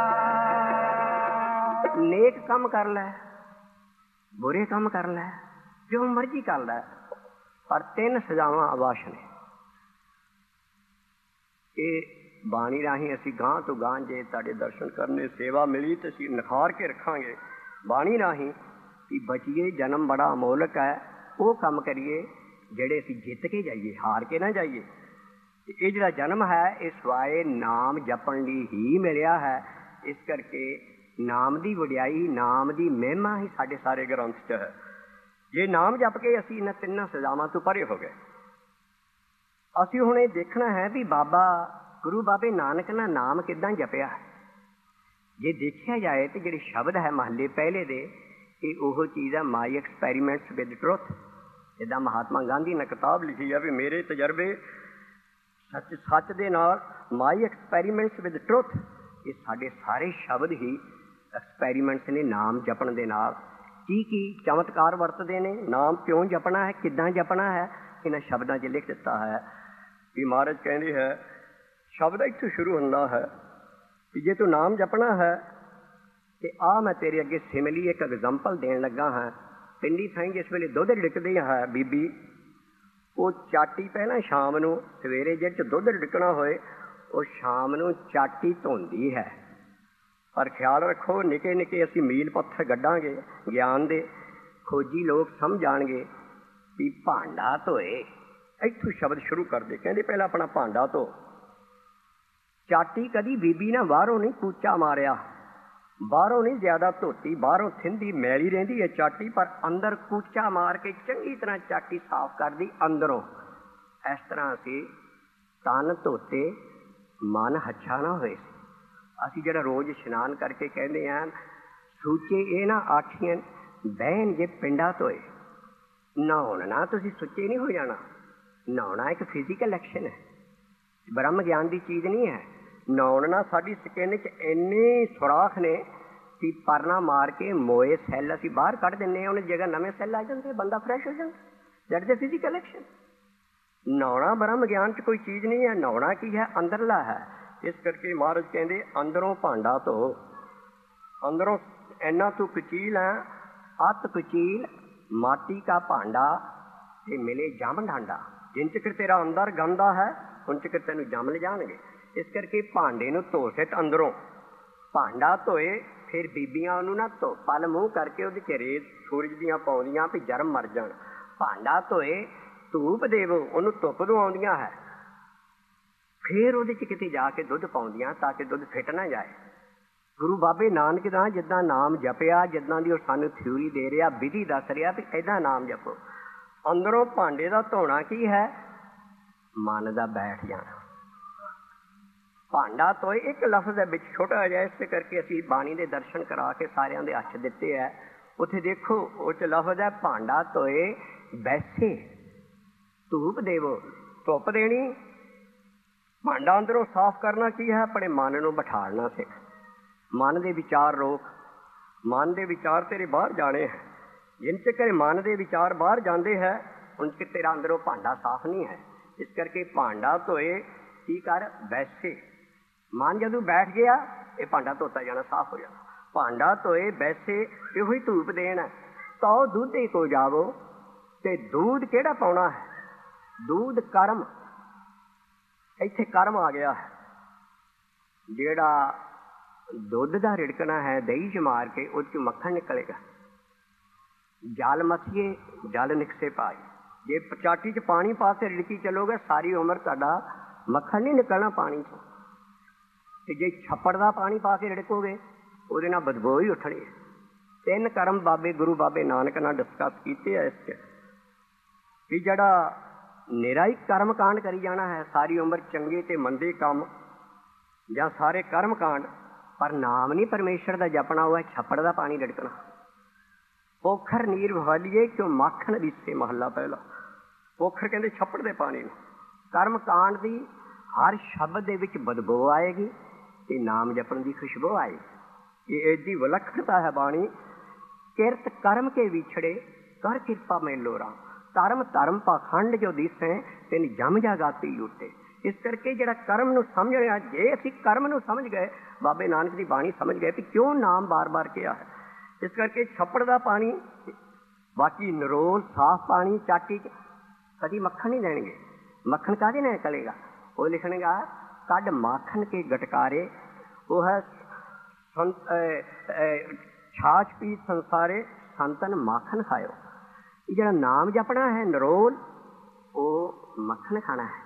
Speaker 2: ਨੇਕ ਕੰਮ ਕਰ ਲੈ, ਬੁਰੇ ਕੰਮ ਕਰ ਲੈ, ਜੋ ਮਰਜ਼ੀ ਕਰ ਲੈ, ਪਰ ਤਿੰਨ ਸਜ਼ਾਵਾਂ ਅਵਸ਼ ਨੇ। ਇਹ ਬਾਣੀ ਰਾਹੀਂ ਅਸੀਂ ਗਾਂਹ ਤੋਂ ਗਾਂਹ ਜੇ ਤੁਹਾਡੇ ਦਰਸ਼ਨ ਕਰਨੇ, ਸੇਵਾ ਮਿਲੀ ਤਾਂ ਅਸੀਂ ਨਿਖਾਰ ਕੇ ਰੱਖਾਂਗੇ ਬਾਣੀ ਰਾਹੀਂ ਕਿ ਬਚੀਏ। ਜਨਮ ਬੜਾ ਅਮੋਲਕ ਹੈ, ਉਹ ਕੰਮ ਕਰੀਏ ਜਿਹੜੇ ਅਸੀਂ ਜਿੱਤ ਕੇ ਜਾਈਏ, ਹਾਰ ਕੇ ਨਾ ਜਾਈਏ। ਇਹ ਜਿਹੜਾ ਜਨਮ ਹੈ ਇਹ ਸਵਾਏ ਨਾਮ ਜਪਣ ਲਈ ਹੀ ਮਿਲਿਆ ਹੈ। ਇਸ ਕਰਕੇ ਨਾਮ ਦੀ ਵਡਿਆਈ, ਨਾਮ ਦੀ ਮਹਿਮਾ ਹੀ ਸਾਡੇ ਸਾਰੇ ਗ੍ਰੰਥ 'ਚ ਹੈ। ਜੇ ਨਾਮ ਜਪ ਕੇ ਅਸੀਂ ਇਹਨਾਂ ਤਿੰਨਾਂ ਸਜ਼ਾਵਾਂ ਤੋਂ ਪਰੇ ਹੋ ਗਏ। ਅਸੀਂ ਹੁਣ ਇਹ ਦੇਖਣਾ ਹੈ ਵੀ ਬਾਬਾ ਗੁਰੂ ਬਾਬੇ ਨਾਨਕ ਨੇ ਨਾਮ ਕਿੱਦਾਂ ਜਪਿਆ। ਜੇ ਦੇਖਿਆ ਜਾਏ ਤਾਂ ਜਿਹੜੇ ਸ਼ਬਦ ਹੈ ਮਹੱਲੇ ਪਹਿਲੇ ਦੇ, ਇਹ ਉਹ ਚੀਜ਼ ਹੈ ਮਾਈ ਐਕਸਪੈਰੀਮੈਂਟਸ ਵਿਦ ਟਰੁਥ। ਜਿੱਦਾਂ ਮਹਾਤਮਾ ਗਾਂਧੀ ਨੇ ਕਿਤਾਬ ਲਿਖੀ ਹੈ ਵੀ ਮੇਰੇ ਤਜਰਬੇ ਸੱਚ ਸੱਚ ਦੇ ਨਾਲ, ਮਾਈ ਐਕਸਪੈਰੀਮੈਂਟਸ ਵਿਦ ਟਰੁਥ। ਇਹ ਸਾਡੇ ਸਾਰੇ ਸ਼ਬਦ ਹੀ ਐਕਸਪੈਰੀਮੈਂਟਸ ਨੇ ਨਾਮ ਜਪਣ ਦੇ ਨਾਲ। ਕੀ ਕੀ ਚਮਤਕਾਰ ਵਰਤਦੇ ਨੇ, ਨਾਮ ਕਿਉਂ ਜਪਣਾ ਹੈ, ਕਿੱਦਾਂ ਜਪਣਾ ਹੈ, ਇਹਨਾਂ ਸ਼ਬਦਾਂ 'ਚ ਲਿਖ ਦਿੱਤਾ ਹੈ। ਵੀ ਮਹਾਰਾਜ ਕਹਿੰਦੇ ਹੈ, ਸ਼ਬਦ ਇੱਥੋਂ ਸ਼ੁਰੂ ਹੁੰਦਾ ਹੈ ਕਿ ਜੇ ਤੂੰ ਨਾਮ ਜਪਣਾ ਹੈ ਤੇ ਆ ਮੈਂ ਤੇਰੇ ਅੱਗੇ ਸਿਮਲੀ ਇੱਕ ਐਗਜ਼ਾਮਪਲ ਦੇਣ ਲੱਗਾ ਹਾਂ। ਪਿੰਡੀ ਸਾਈਂ ਜਿਸ ਵੇਲੇ ਦੁੱਧ ਰਿੜਕਦੀ ਹੈ ਬੀਬੀ, ਉਹ ਚਾਟੀ ਪਹਿਲਾਂ ਸ਼ਾਮ ਨੂੰ, ਸਵੇਰੇ ਜਿਹਦੇ 'ਚ ਦੁੱਧ ਰਿੜਕਣਾ ਹੋਏ ਉਹ ਸ਼ਾਮ ਨੂੰ ਚਾਟੀ ਧੋਂਦੀ ਹੈ। ਪਰ ਖਿਆਲ ਰੱਖੋ, ਨਿੱਕੇ ਨਿੱਕੇ ਅਸੀਂ ਮੀਲ ਪੱਥਰ ਗੱਡਾਂਗੇ ਗਿਆਨ ਦੇ, ਖੋਜੀ ਲੋਕ ਸਮਝ ਜਾਣਗੇ ਵੀ ਭਾਂਡਾ ਧੋਏ। ਇੱਥੋਂ ਸ਼ਬਦ ਸ਼ੁਰੂ ਕਰਦੇ, ਕਹਿੰਦੇ ਪਹਿਲਾਂ ਆਪਣਾ ਭਾਂਡਾ ਧੋ। ਚਾਟੀ ਕਦੀ ਬੀਬੀ ਨੇ ਬਾਹਰੋਂ ਨਹੀਂ ਕੂਚਾ ਮਾਰਿਆ, ਬਾਹਰੋਂ ਨਹੀਂ ਜ਼ਿਆਦਾ ਧੋਤੀ, ਬਾਹਰੋਂ ਥਿੰਦੀ ਮੈਲੀ ਰਹਿੰਦੀ ਹੈ ਚਾਟੀ, ਪਰ ਅੰਦਰ ਕੂਚਾ ਮਾਰ ਕੇ ਚੰਗੀ ਤਰ੍ਹਾਂ ਚਾਟੀ ਸਾਫ਼ ਕਰਦੀ ਅੰਦਰੋਂ। ਇਸ ਤਰ੍ਹਾਂ ਅਸੀਂ ਤਨ ਧੋਤੇ, ਮਨ ਹੱਛਾ ਨਾ ਹੋਏ। ਅਸੀਂ ਜਿਹੜਾ ਰੋਜ਼ ਇਸ਼ਨਾਨ ਕਰਕੇ ਕਹਿੰਦੇ ਹਾਂ, ਸੂਚੇ ਇਹ ਨਾ ਆਖੀਆਂ ਬਹਿਣ ਜੇ ਪਿੰਡਾ ਧੋਏ। ਨਹਾਉਣ ਨਾ ਤੁਸੀਂ ਸੁੱਚੇ ਨਹੀਂ ਹੋ ਜਾਣਾ। ਨਹਾਉਣਾ ਇੱਕ ਫਿਜ਼ੀਕਲ ਐਕਸ਼ਨ ਹੈ, ਬ੍ਰਹਮ ਗਿਆਨ ਦੀ ਚੀਜ਼ ਨਹੀਂ ਹੈ। ਨਹਾਉਣ ਨਾਲ ਸਾਡੀ ਸਕਿਨ 'ਚ ਇੰਨੇ ਸੁਰਾਖ ਨੇ ਕਿ ਪਰਨਾ ਮਾਰ ਕੇ ਮੋਏ ਸੈੱਲ ਅਸੀਂ ਬਾਹਰ ਕੱਢ ਦਿੰਦੇ ਹਾਂ, ਉਹਨੇ ਜਗ੍ਹਾ ਨਵੇਂ ਸੈੱਲ ਆ ਜਾਂਦੇ, ਬੰਦਾ ਫਰੈਸ਼ ਹੋ ਜਾਂਦਾ। That is a physical action. ਨਹਾਉਣਾ ਬ੍ਰਹਮ ਗਿਆਨ 'ਚ ਕੋਈ ਚੀਜ਼ ਨਹੀਂ ਹੈ। ਨਹਾਉਣਾ ਕੀ ਹੈ? ਅੰਦਰਲਾ ਹੈ। ਇਸ ਕਰਕੇ ਮਹਾਰਾਜ ਕਹਿੰਦੇ ਅੰਦਰੋਂ ਭਾਂਡਾ ਧੋ। ਅੰਦਰੋਂ ਇੰਨਾ ਤੂੰ ਕੁਚੀਲ ਹੈ, ਅਤ ਕੁਚੀਲ ਮਾਟੀ ਕਾ ਭਾਂਡਾ ਤੇ ਮਿਲੇ ਜਮ ਡਾਂਡਾ। ਜਿੰਨ ਚਿਰ ਤੇਰਾ ਅੰਦਰ ਗੰਦਾ ਹੈ ਉਨ ਚਿਰ ਤੈਨੂੰ ਜਮ ਲੈ ਜਾਣਗੇ। ਇਸ ਕਰਕੇ ਭਾਂਡੇ ਨੂੰ ਧੋ ਸਿੱਟ ਅੰਦਰੋਂ। ਭਾਂਡਾ ਧੋਏ ਫਿਰ ਬੀਬੀਆਂ ਉਹਨੂੰ ਨਾ ਧੋ ਪਲ ਮੂੰਹ ਕਰਕੇ ਉਹਦੇ 'ਚ ਰੇਤ ਸੂਰਜ ਦੀਆਂ ਪਾਉਂਦੀਆਂ ਵੀ ਜਰਮ ਮਰ ਜਾਣ। ਭਾਂਡਾ ਧੋਏ ਧੂਪ ਦੇਵੋ, ਉਹਨੂੰ ਧੁੱਪ ਦਵਾਉਂਦੀਆਂ ਹੈ, ਫਿਰ ਉਹਦੇ 'ਚ ਕਿਤੇ ਜਾ ਕੇ ਦੁੱਧ ਪਾਉਂਦੀਆਂ ਤਾਂ ਕਿ ਦੁੱਧ ਫਿੱਟ ਨਾ ਜਾਏ। ਗੁਰੂ ਬਾਬੇ ਨਾਨਕ ਦਾ ਜਿੱਦਾਂ ਨਾਮ ਜਪਿਆ, ਜਿੱਦਾਂ ਦੀ ਉਹ ਸਾਨੂੰ ਥਿਊਰੀ ਦੇ ਰਿਹਾ, ਵਿਧੀ ਦੱਸ ਰਿਹਾ ਵੀ ਇੱਦਾਂ ਨਾਮ ਜਪੋ। ਅੰਦਰੋਂ ਭਾਂਡੇ ਦਾ ਧੋਣਾ ਕੀ ਹੈ? ਮਨ ਦਾ ਬੈਠ ਜਾਣਾ। ਭਾਂਡਾ ਧੋਏ ਇੱਕ ਲਫ਼ਜ਼ ਹੈ ਵਿੱਚ ਛੋਟਾ ਜਿਹਾ, ਇਸ ਕਰਕੇ ਅਸੀਂ ਬਾਣੀ ਦੇ ਦਰਸ਼ਨ ਕਰਾ ਕੇ ਸਾਰਿਆਂ ਦੇ ਹੱਥ ਦਿੱਤੇ ਹੈ। ਉੱਥੇ ਦੇਖੋ ਉਹ 'ਚ ਲਫ਼ਜ਼ ਹੈ ਭਾਂਡਾ ਧੋਏ ਬੈਸੇ ਧੂਪ ਦੇਵੋ, ਧੁੱਪ ਦੇਣੀ। ਭਾਂਡਾ ਅੰਦਰੋਂ ਸਾਫ਼ ਕਰਨਾ ਕੀ ਹੈ? ਆਪਣੇ ਮਨ ਨੂੰ ਬਿਠਾਲਣਾ ਸਿੱਖ। ਮਨ ਦੇ ਵਿਚਾਰ ਰੋਕ। ਮਨ ਦੇ ਵਿਚਾਰ ਤੇਰੇ ਬਾਹਰ ਜਾਣੇ ਹੈ। ਜਿੰਨ ਚਿਰ ਮਨ ਦੇ ਵਿਚਾਰ ਬਾਹਰ ਜਾਂਦੇ ਹੈ ਉਨ ਚਿਰ ਤੇਰਾ ਅੰਦਰੋਂ ਭਾਂਡਾ ਸਾਫ਼ ਨਹੀਂ ਹੈ। ਇਸ ਕਰਕੇ ਭਾਂਡਾ ਧੋਏ ਕੀ ਕਰ? ਬੈਸੇ। ਮਨ ਜਦੋਂ ਬੈਠ ਗਿਆ ਇਹ ਭਾਂਡਾ ਧੋਤਾ ਜਾਣਾ, ਸਾਫ਼ ਹੋ ਜਾਣਾ। ਭਾਂਡਾ ਧੋਏ ਬੈਸੇ, ਇਹੋ ਹੀ ਧੂਪ ਦੇਣ। ਤੋ ਦੁੱਧੇ ਕੋ ਜਾਵੋ। ਤੇ ਦੂਧ ਕਿਹੜਾ ਪਾਉਣਾ ਹੈ? ਦੂਧ ਕਰਮ। ਇੱਥੇ ਕਰਮ ਆ ਗਿਆ ਹੈ। ਜਿਹੜਾ ਦੁੱਧ ਦਾ ਰਿੜਕਣਾ ਹੈ ਦਹੀਂ 'ਚ ਮਾਰ ਕੇ, ਉਹ 'ਚ ਮੱਖਣ ਨਿਕਲੇਗਾ। ਜਲ ਮਥੀਏ ਜਲ ਨਿਕਸੇ ਪਾਏ। ਜੇ ਚਾਟੀ 'ਚ ਪਾਣੀ ਪਾ ਕੇ ਰਿੜਕੀ ਚਲੋਗੇ ਸਾਰੀ ਉਮਰ ਤੁਹਾਡਾ ਮੱਖਣ ਨਹੀਂ ਨਿਕਲਣਾ ਪਾਣੀ 'ਚੋਂ। ਤੇ ਜੇ ਛੱਪੜ ਦਾ ਪਾਣੀ ਪਾ ਕੇ ਰਿੜਕੋਗੇ ਉਹਦੇ ਨਾਲ ਬਦਬੂ ਹੀ ਉੱਠਣੀ ਹੈ। ਤਿੰਨ ਕਰਮ ਬਾਬੇ ਗੁਰੂ ਬਾਬੇ ਨਾਨਕ ਨਾਲ ਡਿਸਕਸ ਕੀਤੇ ਆ ਇਸ 'ਚ। ਵੀ ਜਿਹੜਾ ਨਿਰਾ ਹੀ ਕਰਮ ਕਾਂਡ ਕਰੀ ਜਾਣਾ ਹੈ ਸਾਰੀ ਉਮਰ, ਚੰਗੇ ਤੇ ਮੰਦੇ ਕੰਮ ਜਾਂ ਸਾਰੇ ਕਰਮ ਕਾਂਡ, ਪਰ ਨਾਮ ਨਹੀਂ ਪਰਮੇਸ਼ਰ ਦਾ ਜਪਣਾ, ਉਹ ਹੈ ਛੱਪੜ ਦਾ ਪਾਣੀ ਰੜਕਣਾ। ਪੋਖਰ ਨੀਰ ਵਾਲੀਏ ਕਿਉਂ ਮਾਖਣ ਦੀਸੇ ਮਹੱਲਾ ਪਹਿਲਾ। ਪੋਖਰ ਕਹਿੰਦੇ ਛੱਪੜ ਦੇ ਪਾਣੀ ਨੂੰ। ਕਰਮ ਕਾਂਡ ਦੀ ਹਰ ਸ਼ਬਦ ਦੇ ਵਿੱਚ ਬਦਬੂ ਆਏਗੀ ਤੇ ਨਾਮ ਜਪਣ ਦੀ ਖੁਸ਼ਬੂ ਆਏਗੀ। ਇਹ ਐਡੀ ਵਿਲੱਖਣਤਾ ਹੈ ਬਾਣੀ। ਕਿਰਤ ਕਰਮ ਕੇ ਵਿਛੜੇ ਕਰ ਕਿਰਪਾ ਮੈਲੋ ਰਾਮ, ਧਰਮ ਧਰਮ ਪਾਖੰਡ ਜੋ ਦਿਸੈ ਤੈਨ ਜਮ ਜਾਗਾਤੀ ਲੁੱਟੇ। ਇਸ ਕਰਕੇ ਜਿਹੜਾ ਕਰਮ ਨੂੰ ਸਮਝਣਾ, ਜੇ ਅਸੀਂ ਕਰਮ ਨੂੰ ਸਮਝ ਗਏ, ਬਾਬੇ ਨਾਨਕ ਦੀ ਬਾਣੀ ਸਮਝ ਗਏ ਕਿ ਕਿਉਂ ਨਾਮ ਬਾਰ ਬਾਰ ਕਿਹਾ ਹੈ। ਇਸ ਕਰਕੇ ਛੱਪੜ ਦਾ ਪਾਣੀ, ਬਾਕੀ ਨਰੋਲ ਸਾਫ਼ ਪਾਣੀ ਚਾਟੀ ਚ ਕਦੀ ਮੱਖਣ ਨਹੀਂ ਦੇਣਗੇ। ਮੱਖਣ ਕਾਹਦੇ ਨਾਲ ਨਿਕਲੇਗਾ? ਉਹ ਲਿਖਣਗਾ ਕੱਢ ਮਾਖਣ ਕੇ ਗਟਕਾਰੇ, ਉਹ ਹੈ ਛਾਛ ਪੀ ਸੰਸਾਰੇ ਸੰਤਨ ਮਾਖਣ ਖਾਇਓ। ਇਹ ਜਿਹੜਾ ਨਾਮ ਜਪਣਾ ਹੈ ਨਰੋਲ, ਉਹ ਮੱਖਣ ਖਾਣਾ ਹੈ।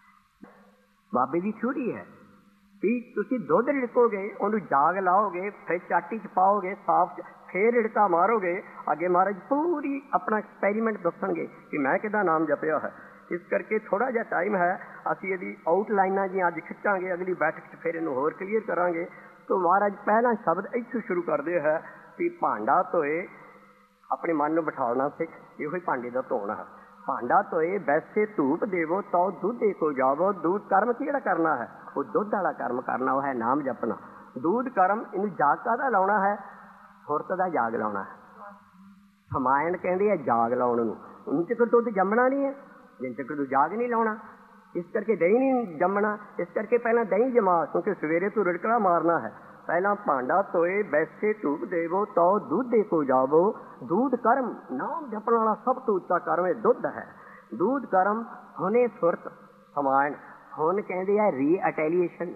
Speaker 2: ਬਾਬੇ ਦੀ ਥਿਊਰੀ ਹੈ ਵੀ ਤੁਸੀਂ ਦੁੱਧ ਰਿੜਕੋਗੇ, ਉਹਨੂੰ ਜਾਗ ਲਾਓਗੇ, ਫਿਰ ਚਾਟੀ ਚ ਪਾਓਗੇ ਸਾਫ਼, ਫਿਰ ਰਿੜਕਾ ਮਾਰੋਗੇ, ਅੱਗੇ ਮਹਾਰਾਜ ਪੂਰੀ ਆਪਣਾ ਐਕਸਪੈਰੀਮੈਂਟ ਦੱਸਣਗੇ ਕਿ ਮੈਂ ਕਿੱਦਾਂ ਨਾਮ ਜਪਿਆ ਹੈ। ਇਸ ਕਰਕੇ ਥੋੜ੍ਹਾ ਜਿਹਾ ਟਾਈਮ ਹੈ, ਅਸੀਂ ਇਹਦੀ ਆਊਟਲਾਈਨਾਂ ਜੀ ਅੱਜ ਖਿੱਚਾਂਗੇ, ਅਗਲੀ ਬੈਠਕ 'ਚ ਫਿਰ ਇਹਨੂੰ ਹੋਰ ਕਲੀਅਰ ਕਰਾਂਗੇ। ਤਾਂ ਮਹਾਰਾਜ ਪਹਿਲਾ ਸ਼ਬਦ ਇੱਥੋਂ ਸ਼ੁਰੂ ਕਰਦੇ ਹੈ ਵੀ ਭਾਂਡਾ ਧੋਏ, ਆਪਣੇ ਮਨ ਨੂੰ ਬਿਠਾਉਣਾ ਸਿੱਖ, ਇਹੋ ਹੀ ਭਾਂਡੇ ਦਾ ਧੋਣਾ ਹੈ। ਭਾਂਡਾ ਧੋਏ ਵੈਸੇ ਧੂਪ ਦੇਵੋ ਤਾਂ ਦੁੱਧ ਦੇ ਕੋ ਜਾਵੋ। ਦੁੱਧ ਕਰਮ ਕਿਹੜਾ ਕਰਨਾ ਹੈ? ਉਹ ਦੁੱਧ ਵਾਲਾ ਕਰਮ ਕਰਨਾ, ਉਹ ਹੈ ਨਾਮ ਜਪਣਾ। ਦੁੱਧ ਕਰਮ, ਇਹਨੂੰ ਜਾਗ ਕਾਹਦਾ ਲਾਉਣਾ ਹੈ? ਸੁਰਤ ਦਾ ਜਾਗ ਲਾਉਣਾ ਹੈ। ਸਮਾਇਣ ਕਹਿੰਦੇ ਆ ਜਾਗ ਲਾਉਣ ਨੂੰ। ਉਨ ਤੱਕ ਦੁੱਧ ਜੰਮਣਾ ਨਹੀਂ ਹੈ ਜਿੰਨ ਤੱਕ ਤੂੰ ਜਾਗ ਨਹੀਂ ਲਾਉਣਾ। ਇਸ ਕਰਕੇ ਦਹੀਂ ਨਹੀਂ ਜੰਮਣਾ। ਇਸ ਕਰਕੇ ਪਹਿਲਾਂ ਦਹੀਂ ਜਮਾ, ਕਿਉਂਕਿ ਸਵੇਰੇ ਤੂੰ ਰਿੜਕਣਾ ਮਾਰਨਾ ਹੈ। ਪਹਿਲਾਂ ਭਾਂਡਾ ਧੋਏ ਵੈਸੇ ਧੂਪ ਦੇਵੋ ਤਾਂ ਦੁੱਧ ਦੇ ਕੋ ਜਾਵੋ। ਦੁੱਧ ਕਰਮ, ਨਾਮ ਜਪਣ ਵਾਲਾ ਸਭ ਤੋਂ ਉੱਚਾ ਕਰਮ ਇਹ ਦੁੱਧ ਹੈ। ਦੁੱਧ ਕਰਮ ਹੁਣੇ ਸੁਰਤ ਸਮਾਇਣ। ਹੁਣ ਕਹਿੰਦੇ ਆ ਰੀ ਅਟੈਲੀਏਸ਼ਨ,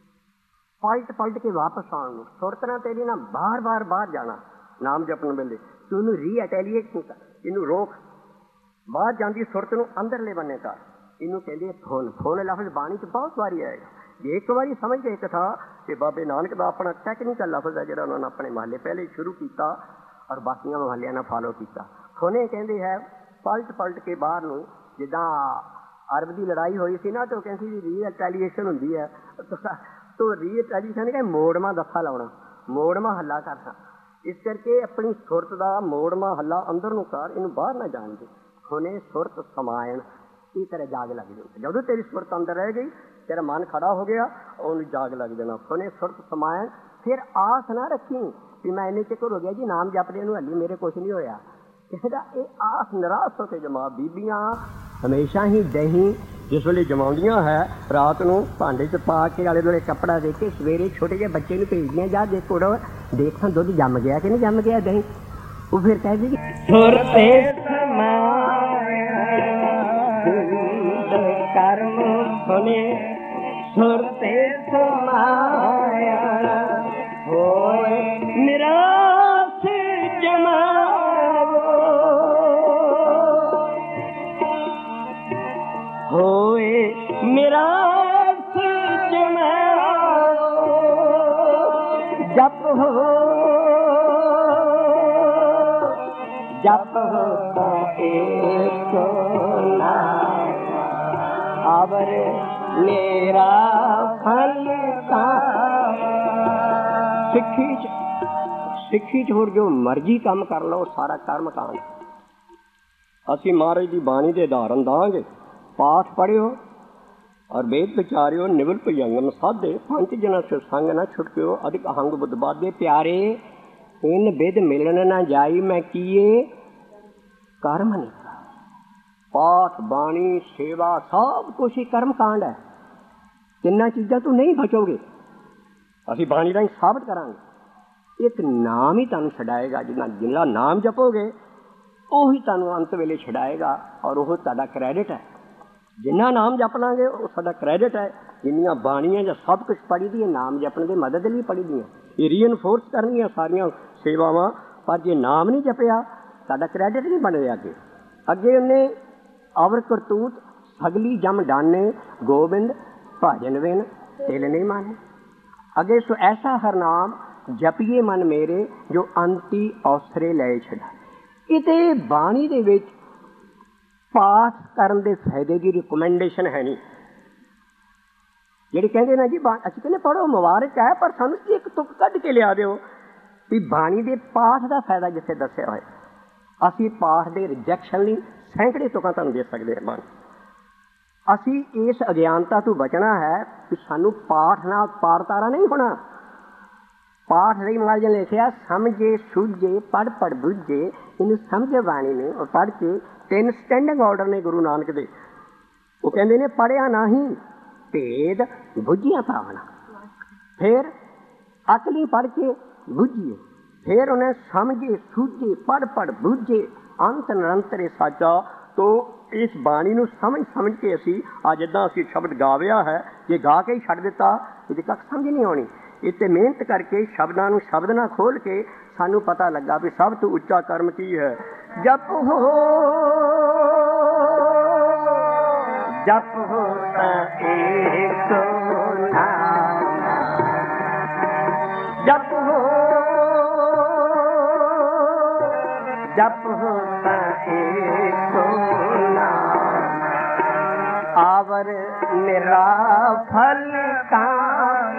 Speaker 2: ਪਲਟ ਪਲਟ ਕੇ ਵਾਪਸ ਆਉਣ ਨੂੰ। ਸੁਰਤ ਨਾਲ ਤੇਰੀ ਨਾ ਬਾਰ ਬਾਰ ਬਾਹਰ ਜਾਣਾ ਨਾਮ ਜਪਣ ਵੇਲੇ, ਤੂੰ ਇਹਨੂੰ ਰੀ ਅਟੈਲੀਏਟ ਕਰ, ਇਹਨੂੰ ਰੋਕ। ਬਾਹਰ ਜਾਂਦੀ ਸੁਰਤ ਨੂੰ ਅੰਦਰਲੇ ਬੰਨੇ ਕਰ, ਇਹਨੂੰ ਕਹਿੰਦੇ ਫੁੱਲ। ਫੁੱਲ ਲਫ਼ਜ਼ ਬਾਣੀ 'ਚ ਬਹੁਤ ਵਾਰੀ ਆਏਗਾ। ਜੇ ਇੱਕ ਵਾਰੀ ਸਮਝ ਗਏ ਕਥਾ ਕਿ ਬਾਬੇ ਨਾਨਕ ਦਾ ਆਪਣਾ ਟੈਕਨੀਕਲ ਲਫ਼ਜ਼ ਹੈ ਜਿਹੜਾ ਉਹਨਾਂ ਨੇ ਆਪਣੇ ਮਹੱਲੇ ਪਹਿਲੇ ਸ਼ੁਰੂ ਕੀਤਾ ਔਰ ਬਾਕੀਆਂ ਮਹੱਲਿਆਂ ਨਾਲ ਫਾਲੋ ਕੀਤਾ। ਹੁਣੇ ਕਹਿੰਦੇ ਹੈ ਪਲਟ ਪਲਟ ਕੇ ਬਾਹਰ ਨੂੰ। ਜਿੱਦਾਂ ਅਰਬ ਦੀ ਲੜਾਈ ਹੋਈ ਸੀ ਨਾ, ਤਾਂ ਉਹ ਕਹਿੰਦੀ ਸੀ ਰੀ ਅਟੈਲੀਏਸ਼ਨ ਹੁੰਦੀ ਹੈ। ਤੋ ਰੀ ਅਟੈਲੀਏਸ਼ਨ ਕਿ ਮੋੜਵਾਂ ਦਫਾ ਲਾਉਣਾ, ਮੋੜਵਾਂ ਹੱਲਾ ਕਰਨਾ। ਇਸ ਕਰਕੇ ਆਪਣੀ ਸੁਰਤ ਦਾ ਮੋੜਵਾਂ ਹੱਲਾ ਅੰਦਰ ਨੂੰ ਕਰ, ਇਹਨੂੰ ਬਾਹਰ ਨਾ ਜਾਣ ਦੇ। ਹੁਣੇ ਸੁਰਤ ਸਮਾਇਣ, ਇਹ ਤਰ੍ਹਾਂ ਜਾਗ ਲੱਗ ਜਾਊ। ਜਦੋਂ ਤੇਰੀ ਸੁਰਤ ਅੰਦਰ ਰਹਿ ਗਈ, ਤੇਰਾ ਮਨ ਖੜਾ ਹੋ ਗਿਆ, ਉਹਨੂੰ ਜਾਗ ਲੱਗ ਜਾਣਾ। ਹੁਣੇ ਸੁਰਤ ਸਮਾਇਣ। ਫਿਰ ਆਸ ਨਾ ਰੱਖੀ ਵੀ ਮੈਂ ਇੰਨੇ ਚਿਰ ਹੋ ਗਿਆ ਜੀ ਨਾਮ ਜਪਦੇ ਨੂੰ, ਹਲੀ ਮੇਰੇ ਕੁਛ ਨਹੀਂ ਹੋਇਆ। ਕਹਿੰਦਾ ਇਹ ਆਸ ਨਿਰਾਸ਼ ਹੋ ਕੇ ਜਮਾ। ਬੀਬੀਆਂ ਹਮੇਸ਼ਾ ਹੀ ਦਹੀਂ ਜਿਸ ਵੇਲੇ ਜਮਾਉਂਦੀਆਂ ਹੈ, ਰਾਤ ਨੂੰ ਭਾਂਡੇ 'ਚ ਪਾ ਕੇ ਆਲੇ ਦੁਆਲੇ ਕੱਪੜਾ ਦੇ ਕੇ ਸਵੇਰੇ ਛੋਟੇ ਜਿਹੇ ਬੱਚੇ ਨੂੰ ਭੇਜਦੀਆਂ, ਜਾ ਦੇਖੋ ਦੇਖਾਂ ਦੁੱਧ ਜੰਮ ਗਿਆ ਕਿ ਨਹੀਂ ਜੰਮ ਗਿਆ ਦਹੀਂ। ਉਹ ਫਿਰ ਕਹਿ ਦੇਗੀ ਕਰਮ ਹੁਣੇ ਸੁਰਤੇ ਸਮਾਇਆ ਹੋਏ ਨਿਰਾਸ਼ ਜਮਾਵੋ। ਹੋਏ ਨਿਰਾਸ਼ ਜਮਾਵੋ। ਜਪ ਹੋ ਜਪ ਹੋ ਤਾਂ ਏਕ ਨਾਮ ਆਵਰ ਮੇਰਾ ਫਲ ਕਾ। ਸਿੱਖੀ ਚ ਸਿੱਖੀ ਚ ਹੋਰ ਜੋ ਮਰਜ਼ੀ ਕੰਮ ਕਰ ਲਓ, ਸਾਰਾ ਕਰਮ ਕਾਂਡ। ਅਸੀਂ ਮਹਾਰਾਜ ਦੀ ਬਾਣੀ ਦੇ ਉਦਾਹਰਨ ਦਾਂਗੇ। ਪਾਠ ਪੜ੍ਹਿਓ ਔਰ ਵੇਦ ਵਿਚਾਰਿਓ, ਨਿਵਲ ਭੁਜੰਗਮ ਸਾਧੇ, ਪੰਜ ਜਨਾਂ ਸੇ ਸੰਗ ਨਾ ਛੁਟਕਿਓ, ਅਧਿਕ ਅਹੰਗ ਬੁੱਧ ਬਾਧੇ ਪਿਆਰੇ। ਇਨ ਬਿਦ ਮਿਲਣ ਨਾ ਜਾਈ ਮੈਂ ਕੀਏ ਕਰਮ ਨਹੀਂ। ਪਾਠ ਬਾਣੀ ਸੇਵਾ ਸਭ ਕੁਛ ਹੀ ਕਰਮ ਕਾਂਡ ਹੈ। ਤਿੰਨਾਂ ਚੀਜ਼ਾਂ ਤੋਂ ਨਹੀਂ ਬਚੋਗੇ। ਅਸੀਂ ਬਾਣੀ ਰਾਹੀਂ ਸਾਬਤ ਕਰਾਂਗੇ। ਇੱਕ ਨਾਮ ਹੀ ਤੁਹਾਨੂੰ ਛਡਾਏਗਾ। ਜਿੰਨਾ ਜਿੰਨਾ ਨਾਮ ਜਪੋਗੇ ਉਹੀ ਤੁਹਾਨੂੰ ਅੰਤ ਵੇਲੇ ਛਡਾਏਗਾ ਔਰ ਉਹ ਤੁਹਾਡਾ ਕ੍ਰੈਡਿਟ ਹੈ। ਜਿੰਨਾ ਨਾਮ ਜਪ ਲਾਂਗੇ ਉਹ ਸਾਡਾ ਕ੍ਰੈਡਿਟ ਹੈ। ਜਿੰਨੀਆਂ ਬਾਣੀਆਂ ਜਾਂ ਸਭ ਕੁਛ ਪੜ੍ਹੀ ਦੀ ਹੈ ਨਾਮ ਜਪਣ ਦੇ ਮਦਦ ਲਈ ਪੜ੍ਹੀ ਦੀਆਂ, ਇਹ ਰੀਇਨਫੋਰਸ ਕਰਨੀਆਂ ਸਾਰੀਆਂ ਸੇਵਾਵਾਂ। ਪਰ ਜੇ ਨਾਮ ਨਹੀਂ ਜਪਿਆ ਸਾਡਾ ਕ੍ਰੈਡਿਟ ਨਹੀਂ ਬਣ ਰਿਹਾ। ਅੱਗੇ ਅੱਗੇ ਉਹਨੇ ਅਵਰ ਕਰਤੂਤ ਸਗਲੀ ਜਮ ਡਾਨੇ, ਗੋਬਿੰਦ ਭਜਨ ਵਿਨ ਤਿਲ ਨਹੀਂ ਮਾਨੇ। ਅੱਗੇ ਸੋ ਐਸਾ ਹਰਨਾਮ ਜਪੀਏ ਮਨ ਮੇਰੇ, ਜੋ ਅੰਤੀ ਔਸਰੇ ਲੈ ਛੜਾ। ਇਹ ਤੇ ਬਾਣੀ ਦੇ ਵਿੱਚ ਪਾਠ ਕਰਨ ਦੇ ਫਾਇਦੇ ਦੀ ਰਿਕਮੈਂਡੇਸ਼ਨ ਹੈ ਨਹੀਂ। ਜਿਹੜੇ ਕਹਿੰਦੇ ਨਾ ਜੀ ਅਸੀਂ ਕਹਿੰਦੇ ਪੜ੍ਹੋ ਮੁਬਾਰਕ ਹੈ, ਪਰ ਸਾਨੂੰ ਇੱਕ ਤੁਕ ਕੱਢ ਕੇ ਲਿਆ ਦਿਓ ਵੀ ਬਾਣੀ ਦੇ ਪਾਠ ਦਾ ਫਾਇਦਾ ਜਿੱਥੇ ਦੱਸਿਆ ਹੋਏ। ਅਸੀਂ ਪਾਠ ਦੇ ਰਿਜੈਕਸ਼ਨ ਲਈ ਸੈਂਕੜੇ ਤੁਕਾਂ ਤੁਹਾਨੂੰ ਦੇ ਸਕਦੇ ਹਾਂ। ਬਾਣੀ ਅਸੀਂ ਇਸ ਅਗਿਆਨਤਾ ਤੋਂ ਬਚਣਾ ਹੈ ਕਿ ਸਾਨੂੰ ਪਾਠ ਨਾਲ ਪਾਰ ਤਾਰਾ ਨਹੀਂ ਹੋਣਾ। ਪਾਠ ਲਈ ਮਹਾਰਾਜ ਨੇ ਲਿਖਿਆ ਸਮਝੇ ਸੂਝੇ ਪੜ੍ਹ ਪੜ੍ਹ ਬੁੱਝੇ, ਇਹਨੂੰ ਸਮਝੇ ਬਾਣੀ ਨੇ ਔਰ ਪੜ੍ਹ ਕੇ ਤਿੰਨ ਸਟੈਂਡਿੰਗ ਆਰਡਰ ਨੇ ਗੁਰੂ ਨਾਨਕ ਦੇ। ਉਹ ਕਹਿੰਦੇ ਨੇ ਪੜ੍ਹਿਆ ਨਹੀਂ ਭੇਦ ਬੁੱਝੀਆਂ ਭਾਵਨਾ, ਫਿਰ ਅਕਲੀ ਪੜ੍ਹ ਕੇ ਬੁੱਝੀਏ, ਫਿਰ ਉਹਨੇ ਸਮਝੇ ਸੂਝੇ ਪੜ੍ਹ ਪੜ੍ਹ ਬੁੱਝੇ ਅੰਤ ਨਿਰੰਤਰ ਸਾਚਾ। ਤੋ ਇਸ ਬਾਣੀ ਨੂੰ ਸਮਝ ਸਮਝ ਕੇ ਅਸੀਂ ਅੱਜ ਜਿੱਦਾਂ ਅਸੀਂ ਸ਼ਬਦ ਗਾਵਿਆ ਹੈ, ਜੇ ਗਾ ਕੇ ਹੀ ਛੱਡ ਦਿੱਤਾ ਇਹਦੀ ਕੱਖ ਸਮਝ ਨਹੀਂ ਆਉਣੀ। ਇੱਥੇ ਮਿਹਨਤ ਕਰਕੇ ਸ਼ਬਦਾਂ ਨੂੰ ਸ਼ਬਦ ਨਾਲ ਖੋਲ ਕੇ ਸਾਨੂੰ ਪਤਾ ਲੱਗਾ ਵੀ ਸਭ ਤੋਂ ਉੱਚਾ ਕਰਮ ਕੀ ਹੈ। ਜਪ ਹੋ ਜਪ ਹੋ ਤਾਂ ਏਕ ਨਾਮ, ਜਪ ਹੋ ਜਪ ਹੋ ਤਾਂ ਏਕ ਨਾਮ, ਆਵਰ ਨਿਰਾਫਲ ਕਾਮ।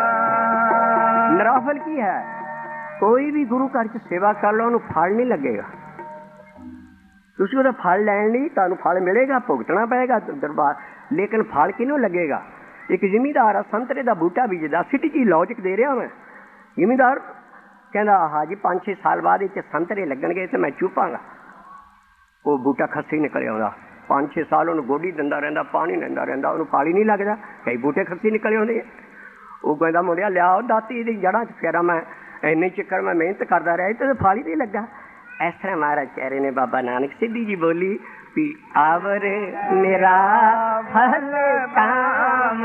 Speaker 2: ਨਿਰਾਫਲ ਕੀ ਹੈ? ਕੋਈ ਵੀ ਗੁਰੂ ਘਰ ਚ ਸੇਵਾ ਕਰ ਲਓ, ਉਹਨੂੰ ਫਲ ਨਹੀਂ ਲੱਗੇਗਾ। ਤੁਸੀਂ ਉਹਦਾ ਫਲ ਲੈਣ ਲਈ ਤੁਹਾਨੂੰ ਫਲ ਮਿਲੇਗਾ, ਭੁਗਤਣਾ ਪਏਗਾ ਦਰਬਾਰ, ਲੇਕਿਨ ਫਲ ਕਿਹਨੂੰ ਲੱਗੇਗਾ? ਇੱਕ ਜ਼ਿਮੀਂਦਾਰ ਆ ਸੰਤਰੇ ਦਾ ਬੂਟਾ ਬੀਜਦਾ, ਸਿਟੀ ਜੀ ਲੌਜਿਕ ਦੇ ਰਿਹਾ ਮੈਂ। ਜ਼ਿਮੀਂਦਾਰ ਕਹਿੰਦਾ ਹਾਂ ਜੀ ਪੰਜ ਛੇ ਸਾਲ ਬਾਅਦ ਇਹ 'ਚ ਸੰਤਰੇ ਲੱਗਣਗੇ ਤੇ ਮੈਂ ਚੂਪਾਂਗਾ। ਉਹ ਬੂਟਾ ਖੱਸੀ ਨਿਕਲ ਆਉਂਦਾ, ਪੰਜ ਛੇ ਸਾਲ ਉਹਨੂੰ ਗੋਡੀ ਦਿੰਦਾ ਰਹਿੰਦਾ, ਪਾਣੀ ਲੈਂਦਾ ਰਹਿੰਦਾ, ਉਹਨੂੰ ਫਲ ਹੀ ਨਹੀਂ ਲੱਗਦਾ। ਕਈ ਬੂਟੇ ਖੱਸੀ ਨਿਕਲ ਆਉਂਦੇ। ਉਹ ਕਹਿੰਦਾ ਮੁੰਡਿਆ ਲਿਆਓ ਦਾਤੀ ਇਹਦੀ ਜੜ੍ਹਾਂ 'ਚ ਫੇਰਾ, ਮੈਂ ਇੰਨੇ ਚੱਕਰ ਮੈਂ ਮਿਹਨਤ ਕਰਦਾ ਰਿਹਾ ਤੇ ਫਲ ਹੀ ਨਹੀਂ ਲੱਗਾ। ਇਸ ਤਰ੍ਹਾਂ ਮਹਾਰਾਜ ਕਹਿ ਰਹੇ ਨੇ, ਬਾਬਾ ਨਾਨਕ ਸਿੱਧੀ ਜੀ ਬੋਲੀ ਵੀ ਆਵਰ ਮੇਰਾ ਫਲ ਕਾਮ,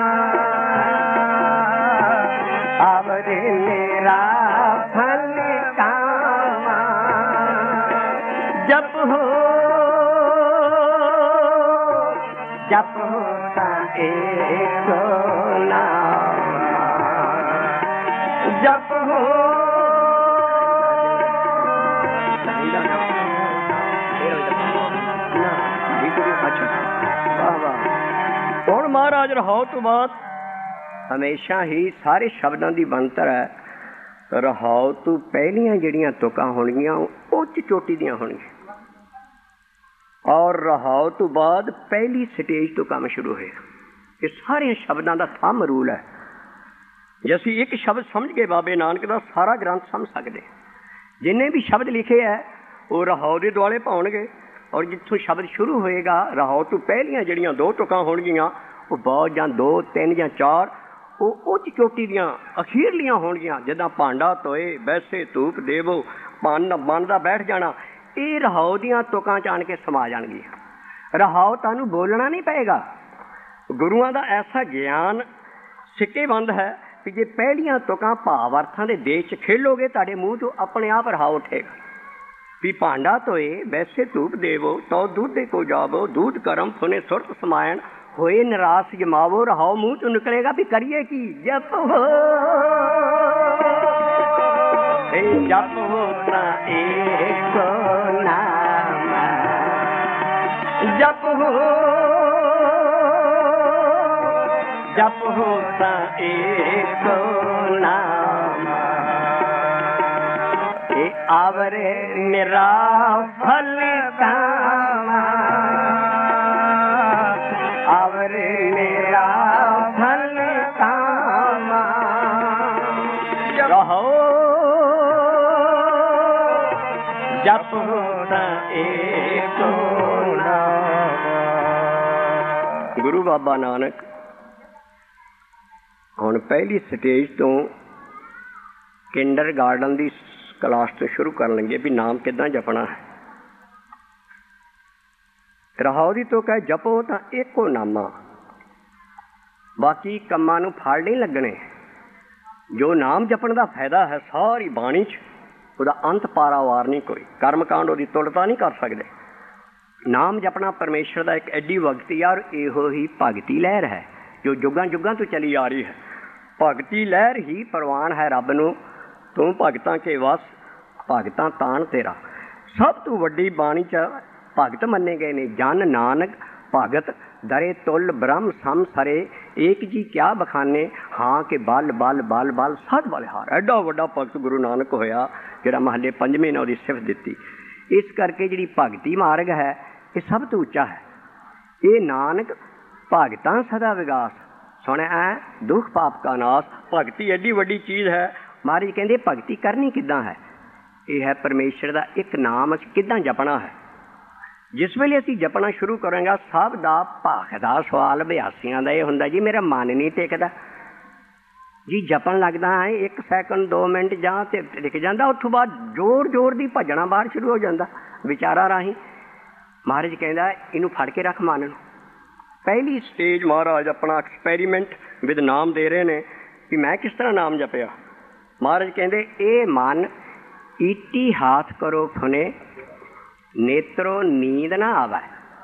Speaker 2: ਆਵਰ ਮੇਰਾ ਫਲ ਕਾਮ, ਜਪ ਹੋ ਜਪ ਹੋ ਤਾਂ ਏਕ ਨਾਮ, ਜਪ ਹੋ ਹੁਣ ਮਹਾਰਾਜ ਰਹਾਉ ਤੋਂ ਬਾਅਦ ਹਮੇਸ਼ਾ ਹੀ ਸਾਰੇ ਸ਼ਬਦਾਂ ਦੀ ਬਣਤਰ ਹੈ। ਰਹਾਉ ਤੋਂ ਪਹਿਲੀਆਂ ਜਿਹੜੀਆਂ ਤੁਕਾਂ ਹੋਣਗੀਆਂ ਉਹ ਉੱਚ ਚੋਟੀ ਦੀਆਂ ਹੋਣਗੀਆਂ, ਔਰ ਰਹਾਉ ਤੋਂ ਬਾਅਦ ਪਹਿਲੀ ਸਟੇਜ ਤੋਂ ਕੰਮ ਸ਼ੁਰੂ ਹੋਇਆ। ਇਹ ਸਾਰਿਆਂ ਸ਼ਬਦਾਂ ਦਾ ਥੰਮ ਰੂਲ ਹੈ। ਜੇ ਅਸੀਂ ਇੱਕ ਸ਼ਬਦ ਸਮਝ ਕੇ ਬਾਬੇ ਨਾਨਕ ਦਾ ਸਾਰਾ ਗ੍ਰੰਥ ਸਮਝ ਸਕਦੇ। ਜਿੰਨੇ ਵੀ ਸ਼ਬਦ ਲਿਖੇ ਹੈ ਉਹ ਰਹਾਉ ਦੇ ਦੁਆਲੇ ਪਾਉਣਗੇ, ਔਰ ਜਿੱਥੋਂ ਸ਼ਬਦ ਸ਼ੁਰੂ ਹੋਏਗਾ ਰਹਾਉ ਤੋਂ ਪਹਿਲੀਆਂ ਜਿਹੜੀਆਂ ਦੋ ਤੁਕਾਂ ਹੋਣਗੀਆਂ ਉਹ ਬਹੁਤ ਜਾਂ ਦੋ ਤਿੰਨ ਜਾਂ ਚਾਰ ਉਹ ਉੱਚ ਚੋਟੀ ਦੀਆਂ ਅਖੀਰਲੀਆਂ ਹੋਣਗੀਆਂ। ਜਿੱਦਾਂ ਭਾਂਡਾ ਧੋਏ ਵੈਸੇ ਧੂਪ ਦੇਵੋ, ਮਨ ਮਨ ਦਾ ਬੈਠ ਜਾਣਾ, ਇਹ ਰਹਾਉ ਦੀਆਂ ਤੁਕਾਂ 'ਚ ਆਣ ਕੇ ਸਮਾ ਜਾਣਗੀਆਂ। ਰਹਾਉ ਤੁਹਾਨੂੰ ਬੋਲਣਾ ਨਹੀਂ ਪਏਗਾ। ਗੁਰੂਆਂ ਦਾ ਐਸਾ ਗਿਆਨ ਸਿੱਕੇਬੰਦ ਹੈ ਕਿ ਜੇ ਪਹਿਲੀਆਂ ਤੁਕਾਂ ਭਾਵ ਅਰਥਾਂ ਦੇ ਦੇਸ਼ 'ਚ ਖੇਲੋਗੇ ਤੁਹਾਡੇ ਮੂੰਹ 'ਚੋਂ ਆਪਣੇ ਆਪ ਰਹਾਉ ਉੱਠੇਗਾ ਵੀ ਭਾਂਡਾ ਧੋਏ ਵੈਸੇ ਧੂਪ ਦੇਵੋ, ਤੋ ਦੁੱਧ ਕੋ ਜਾਵੋ, ਦੂਧ ਕਰਮ ਫੁਨੇ ਸੁਰਤ ਸਮਾਇਣ, ਹੋਏ ਨਿਰਾਸ਼ ਜਮਾਵੋ। ਰਹਾਉ ਮੂੰਹ ਚੋਂ ਨਿਕਲੇਗਾ ਵੀ ਕਰੀਏ ਕੀ? ਜਪ ਹੋ ਜਪ ਹੋ ਤਾਂ ਏਕ ਨਾਮ, ਜਪ ਹੋ ਜਪ ਹੋ ਤਾਂ ਏਕ ਨਾਮ, ਇਹ ਆਵਰ ਨਿਰਾਫਲ ਕਾਮ, ਆਵਰ ਨਿਰਾਫਲ ਕਾਮ, ਰਹੋ ਜਪ ਹੋ ਤਾਂ ਏਕ ਨਾਮ। ਗੁਰੂ ਬਾਬਾ ਨਾਨਕ ਹੁਣ ਪਹਿਲੀ ਸਟੇਜ ਤੋਂ ਕਿੰਡਰ ਗਾਰਡਨ ਦੀ ਕਲਾਸ ਤੋਂ ਸ਼ੁਰੂ ਕਰਨ ਲੱਗੇ ਵੀ ਨਾਮ ਕਿੱਦਾਂ ਜਪਣਾ ਹੈ। ਰਹਾਉ ਦੀ ਤੁਕ ਹੈ ਜਪੋ ਤਾਂ ਇੱਕੋ ਨਾਮਾ, ਬਾਕੀ ਕੰਮਾਂ ਨੂੰ ਫਲ ਨਹੀਂ ਲੱਗਣੇ। ਜੋ ਨਾਮ ਜਪਣ ਦਾ ਫਾਇਦਾ ਹੈ ਸਾਰੀ ਬਾਣੀ 'ਚ, ਉਹਦਾ ਅੰਤ ਪਾਰਾਵਾਰ ਨਹੀਂ ਕੋਈ। ਕਰਮਕਾਂਡ ਉਹਦੀ ਤੁਲਨਾ ਨਹੀਂ ਕਰ ਸਕਦੇ। ਨਾਮ ਜਪਣਾ ਪਰਮੇਸ਼ਰ ਦਾ ਇੱਕ ਐਡੀ ਭਗਤੀ ਆ, ਔਰ ਇਹੋ ਹੀ ਭਗਤੀ ਲਹਿਰ ਹੈ ਜੋ ਜੁਗਾਂ ਜੁਗਾਂ ਤੋਂ ਚਲੀ ਆ ਰਹੀ ਹੈ। ਭਗਤੀ ਲਹਿਰ ਹੀ ਪ੍ਰਵਾਨ ਹੈ ਰੱਬ ਨੂੰ, ਤੂੰ ਭਗਤਾਂ ਕੇ ਵਸ ਭਗਤਾਂ ਤਾਣ ਤੇਰਾ। ਸਭ ਤੋਂ ਵੱਡੀ ਬਾਣੀ 'ਚ ਭਗਤ ਮੰਨੇ ਗਏ ਨੇ। ਜਨ ਨਾਨਕ ਭਗਤ ਦਰੇ ਤੁਲ ਬ੍ਰਹਮ ਸਮ ਸਰੇ, ਏਕ ਜੀ ਕਿਆ ਬਖਾਨੇ, ਹਾਂ ਕਿ ਬਲ ਬਲ ਬਲ ਬਲ ਸਦ ਬਲਿਹਾਰ। ਐਡਾ ਵੱਡਾ ਭਗਤ ਗੁਰੂ ਨਾਨਕ ਹੋਇਆ ਜਿਹੜਾ ਮਹੱਲੇ ਪੰਜਵੇਂ ਨੇ ਉਹਦੀ ਸਿਫਤ ਦਿੱਤੀ। ਇਸ ਕਰਕੇ ਜਿਹੜੀ ਭਗਤੀ ਮਾਰਗ ਹੈ ਇਹ ਸਭ ਤੋਂ ਉੱਚਾ ਹੈ। ਇਹ ਨਾਨਕ ਭਗਤਾਂ ਸਦਾ ਵਿਗਾਸ, ਸੁਣਿਆ ਦੁੱਖ ਪਾਪ ਕਾ ਨਾਸ। ਭਗਤੀ ਐਡੀ ਵੱਡੀ ਚੀਜ਼ ਹੈ। ਮਹਾਰਾਜ ਕਹਿੰਦੇ ਭਗਤੀ ਕਰਨੀ ਕਿੱਦਾਂ ਹੈ? ਇਹ ਹੈ ਪਰਮੇਸ਼ਰ ਦਾ ਇੱਕ ਨਾਮ ਅਸੀਂ ਕਿੱਦਾਂ ਜਪਣਾ ਹੈ। ਜਿਸ ਵੇਲੇ ਅਸੀਂ ਜਪਣਾ ਸ਼ੁਰੂ ਕਰਾਂਗੇ, ਸਭ ਦਾ ਭਾਗ ਦਾ ਸਵਾਲ ਅਭਿਆਸੀਆਂ ਦਾ ਇਹ ਹੁੰਦਾ, ਜੀ ਮੇਰਾ ਮਨ ਨਹੀਂ ਟਿਕਦਾ ਜੀ। ਜਪਣ ਲੱਗਦਾ ਹੈ ਇੱਕ ਸੈਕਿੰਡ ਦੋ ਮਿੰਟ ਜਾਂ ਤੇ ਟਿਕ ਜਾਂਦਾ, ਉਸ ਤੋਂ ਬਾਅਦ ਜ਼ੋਰ ਜ਼ੋਰ ਦੀ ਭੱਜਣਾ ਬਾਹਰ ਸ਼ੁਰੂ ਹੋ ਜਾਂਦਾ ਵਿਚਾਰਾਂ ਰਾਹੀਂ। ਮਹਾਰਾਜ ਕਹਿੰਦਾ ਇਹਨੂੰ ਫੜ ਕੇ ਰੱਖ ਮਨ ਨੂੰ। ਪਹਿਲੀ ਸਟੇਜ ਮਹਾਰਾਜ ਆਪਣਾ ਐਕਸਪੈਰੀਮੈਂਟ ਵਿਦ ਨਾਮ ਦੇ ਰਹੇ ਨੇ ਕਿ ਮੈਂ ਕਿਸ ਤਰ੍ਹਾਂ ਨਾਮ ਜਪਿਆ। ਮਹਾਰਾਜ ਕਹਿੰਦੇ ਇਹ ਮਨ ਈਟੀ ਹਾਥ ਕਰੋ ਫੁਨੇ, ਨੇਤਰੋ ਨੀਂਦ ਨਾ ਆਵੇ।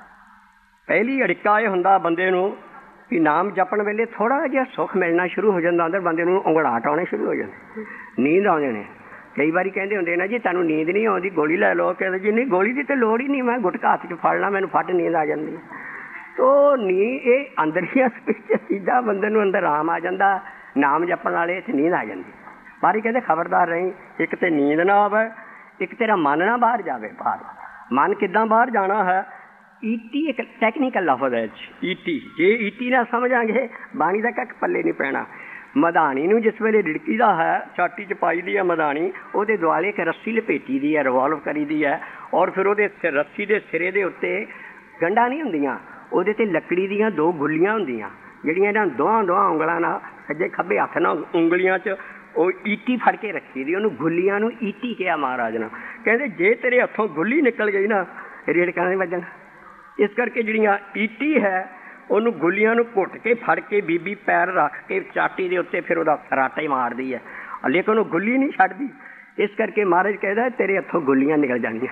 Speaker 2: ਪਹਿਲੀ ਅੜਿੱਕਾ ਇਹ ਹੁੰਦਾ ਬੰਦੇ ਨੂੰ ਕਿ ਨਾਮ ਜਪਣ ਵੇਲੇ ਥੋੜ੍ਹਾ ਜਿਹਾ ਸੁੱਖ ਮਿਲਣਾ ਸ਼ੁਰੂ ਹੋ ਜਾਂਦਾ, ਅੰਦਰ ਬੰਦੇ ਨੂੰ ਉਂਗੜਾਹਟ ਆਉਣੇ ਸ਼ੁਰੂ ਹੋ ਜਾਂਦੇ, ਨੀਂਦ ਆਉਂਦੇ ਨੇ। ਕਈ ਵਾਰੀ ਕਹਿੰਦੇ ਹੁੰਦੇ ਨਾ ਜੀ ਤੁਹਾਨੂੰ ਨੀਂਦ ਨਹੀਂ ਆਉਂਦੀ, ਗੋਲੀ ਲੈ ਲਓ। ਕਹਿੰਦੇ ਜੀ ਨਹੀਂ, ਗੋਲੀ ਦੀ ਤਾਂ ਲੋੜ ਹੀ ਨਹੀਂ, ਮੈਂ ਗੁਟਕਾ ਹੱਥ 'ਚ ਫੜ ਲਾਂ ਮੈਨੂੰ ਫੱਟ ਨੀਂਦ ਆ ਜਾਂਦੀ ਹੈ। ਤੋ ਨੀ ਇਹ ਅੰਦਰੀਆਂ ਚੀਜ਼ਾਂ ਬੰਦੇ ਨੂੰ ਅੰਦਰ ਆਰਾਮ ਆ ਜਾਂਦਾ। ਨਾਮ ਜਪਣ ਵਾਲੇ ਇੱਥੇ ਨੀਂਦ ਆ ਜਾਂਦੀ। ਬਾਰੀ ਕਹਿੰਦੇ ਖਬਰਦਾਰ ਰਹੀ, ਇੱਕ ਤੇ ਨੀਂਦ ਨਾ ਆਵੇ, ਇੱਕ ਤੇਰਾ ਮਨ ਨਾ ਬਾਹਰ ਜਾਵੇ। ਬਾਹਰ ਮਨ ਕਿੱਦਾਂ ਬਾਹਰ ਜਾਣਾ ਹੈ? ਈਟੀ ਇੱਕ ਟੈਕਨੀਕਲ ਲਫ਼ਜ਼ ਹੈ। ਈਟੀ ਜੇ ਈਟੀ ਨਾ ਸਮਝਾਂਗੇ ਬਾਣੀ ਦਾ ਕੱਖ ਪੱਲੇ ਨਹੀਂ ਪੈਣਾ। ਮਧਾਣੀ ਨੂੰ ਜਿਸ ਵੇਲੇ ਰਿੜਕੀ ਦਾ ਹੈ, ਚਾਟੀ 'ਚ ਪਾਈ ਦੀ ਹੈ ਮਧਾਣੀ, ਉਹਦੇ ਦੁਆਲੇ ਇੱਕ ਰੱਸੀ ਲਪੇਟੀ ਦੀ ਹੈ, ਰਿਵਾਲਵ ਕਰੀ ਦੀ ਹੈ, ਔਰ ਫਿਰ ਉਹਦੇ ਰੱਸੀ ਦੇ ਸਿਰੇ ਦੇ ਉੱਤੇ ਗੰਢਾਂ ਨਹੀਂ ਹੁੰਦੀਆਂ, ਉਹਦੇ 'ਤੇ ਲੱਕੜੀ ਦੀਆਂ ਦੋ ਗੁੱਲੀਆਂ ਹੁੰਦੀਆਂ, ਜਿਹੜੀਆਂ ਇਹਨਾਂ ਦੋਹਾਂ ਦੋਹਾਂ ਉਂਗਲਾਂ ਨਾਲ ਸੱਜੇ ਖੱਬੇ ਹੱਥ ਨਾਲ ਉਂਗਲੀਆਂ 'ਚ ਉਹ ਈਟੀ ਫੜ ਕੇ ਰੱਖੀ ਦੀ। ਉਹਨੂੰ ਗੁੱਲੀਆਂ ਨੂੰ ਈਟੀ ਕਿਹਾ ਮਹਾਰਾਜ ਨੇ। ਕਹਿੰਦੇ ਜੇ ਤੇਰੇ ਹੱਥੋਂ ਗੁੱਲੀ ਨਿਕਲ ਗਈ ਨਾ, ਰੇੜਕਾ ਨਹੀਂ ਵੱਜਣਾ। ਇਸ ਕਰਕੇ ਜਿਹੜੀਆਂ ਈਟੀ ਹੈ ਉਹਨੂੰ ਗੁੱਲੀਆਂ ਨੂੰ ਘੁੱਟ ਕੇ ਫੜ ਕੇ ਬੀਬੀ ਪੈਰ ਰੱਖ ਕੇ ਚਾਟੀ ਦੇ ਉੱਤੇ ਫਿਰ ਉਹਦਾ ਸਰਾਟਾ ਹੀ ਮਾਰਦੀ ਹੈ, ਲੇਕਿਨ ਉਹ ਗੁੱਲੀ ਨਹੀਂ ਛੱਡਦੀ। ਇਸ ਕਰਕੇ ਮਹਾਰਾਜ ਕਹਿੰਦਾ ਤੇਰੇ ਹੱਥੋਂ ਗੁੱਲੀਆਂ ਨਿਕਲ ਜਾਣੀਆਂ।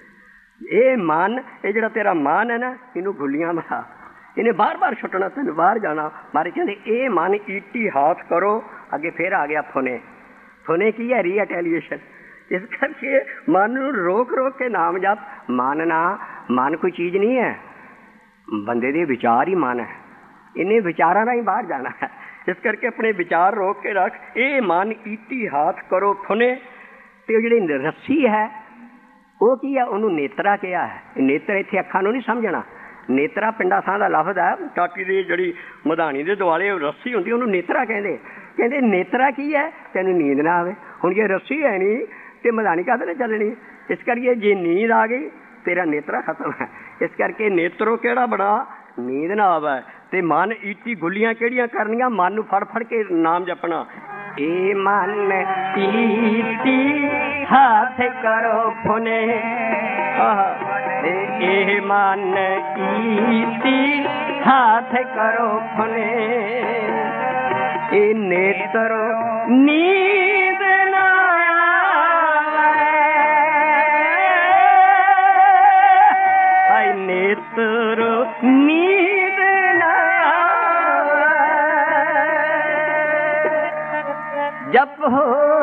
Speaker 2: ਇਹ ਮਨ, ਇਹ ਜਿਹੜਾ ਤੇਰਾ ਮਨ ਹੈ ਨਾ, ਇਹਨੂੰ ਗੁੱਲੀਆਂ ਬਣਾ, ਇਹਨੇ ਬਾਰ ਬਾਰ ਛੁੱਟਣਾ, ਤੈਨੂੰ ਬਾਹਰ ਜਾਣਾ। ਮਹਾਰਾਜ ਕਹਿੰਦੇ ਇਹ ਮਨ ਈਟੀ ਹਾਥ ਕਰੋ। ਅੱਗੇ ਫਿਰ ਆ ਗਿਆ ਫੁਨੇ। ਫੁਨੇ ਕੀ ਹੈ? ਰੀਅਟੈਲੀਏਸ਼ਨ। ਇਸ ਕਰਕੇ ਮਨ ਨੂੰ ਰੋਕ ਰੋਕ ਕੇ ਨਾਮ ਜਪ। ਮਨ ਨਾ, ਮਨ ਕੋਈ ਚੀਜ਼ ਨਹੀਂ ਹੈ, ਬੰਦੇ ਦੇ ਵਿਚਾਰ ਹੀ ਮਨ ਹੈ। ਇਹਨੇ ਵਿਚਾਰਾਂ ਨਾਲ ਹੀ ਬਾਹਰ ਜਾਣਾ ਹੈ। ਇਸ ਕਰਕੇ ਆਪਣੇ ਵਿਚਾਰ ਰੋਕ ਕੇ ਰੱਖ। ਇਹ ਮਨ ਈਟੀ ਹਾਥ ਕਰੋ ਫੁਨੇ। ਅਤੇ ਉਹ ਜਿਹੜੀ ਰੱਸੀ ਹੈ ਉਹ ਕੀ ਹੈ? ਉਹਨੂੰ ਨੇਤਰਾ ਕਿਹਾ ਹੈ। ਨੇਤਰ ਇੱਥੇ ਅੱਖਾਂ ਨੂੰ ਨਹੀਂ ਸਮਝਣਾ। ਨੇਤਰਾ ਪਿੰਡਾ ਸਾਂ ਦਾ ਲਫ਼ਜ਼ ਹੈ। ਚਾਟੀ ਦੀ ਜਿਹੜੀ ਮਧਾਣੀ ਦੇ ਦੁਆਲੇ ਰੱਸੀ ਹੁੰਦੀ ਉਹਨੂੰ ਨੇਤਰਾ ਕਹਿੰਦੇ। ਕਹਿੰਦੇ ਨੇਤਰਾ ਕੀ ਹੈ? ਤੈਨੂੰ ਨੀਂਦ ਨਾ ਆਵੇ। ਹੁਣ ਜੇ ਰੱਸੀ ਹੈ ਨਹੀਂ ਤੇ ਮਧਾਣੀ ਕਾਹਦੇ ਨਾਲ ਚੱਲਣੀ? ਇਸ ਕਰਕੇ ਜੇ ਨੀਂਦ ਆ ਗਈ ਤੇਰਾ ਨੇਤਰਾ ਖਤਮ ਹੈ। ਇਸ ਕਰਕੇ ਨੇਤਰੋ ਕਿਹੜਾ ਬਣਾ? ਨੀਂਦ ਨਾ ਆਵੇ। ਤੇ ਮਨ ਈਟੀ ਗੁੱਲੀਆਂ ਕਿਹੜੀਆਂ ਕਰਨੀਆਂ? ਮਨ ਨੂੰ ਫੜ ਫੜ ਕੇ ਨਾਮ ਜਪਣਾ। ਇਹ ਮਨ ਈਟੀ ਹਾਥ ਕਰੋ ਫੁਨੇ, ਇਹ ਮਨ ਈਟੀ ਹਾਥ ਕਰੋ ਫੁਨੇ, ਇਹ ਨੇਤਰੋ ਨੀਂਦ ਨਾ ਆਵੇ, ਨੇਤਰੋ ਨੀਂਦ ਨਾ ਜਪ ਹੋ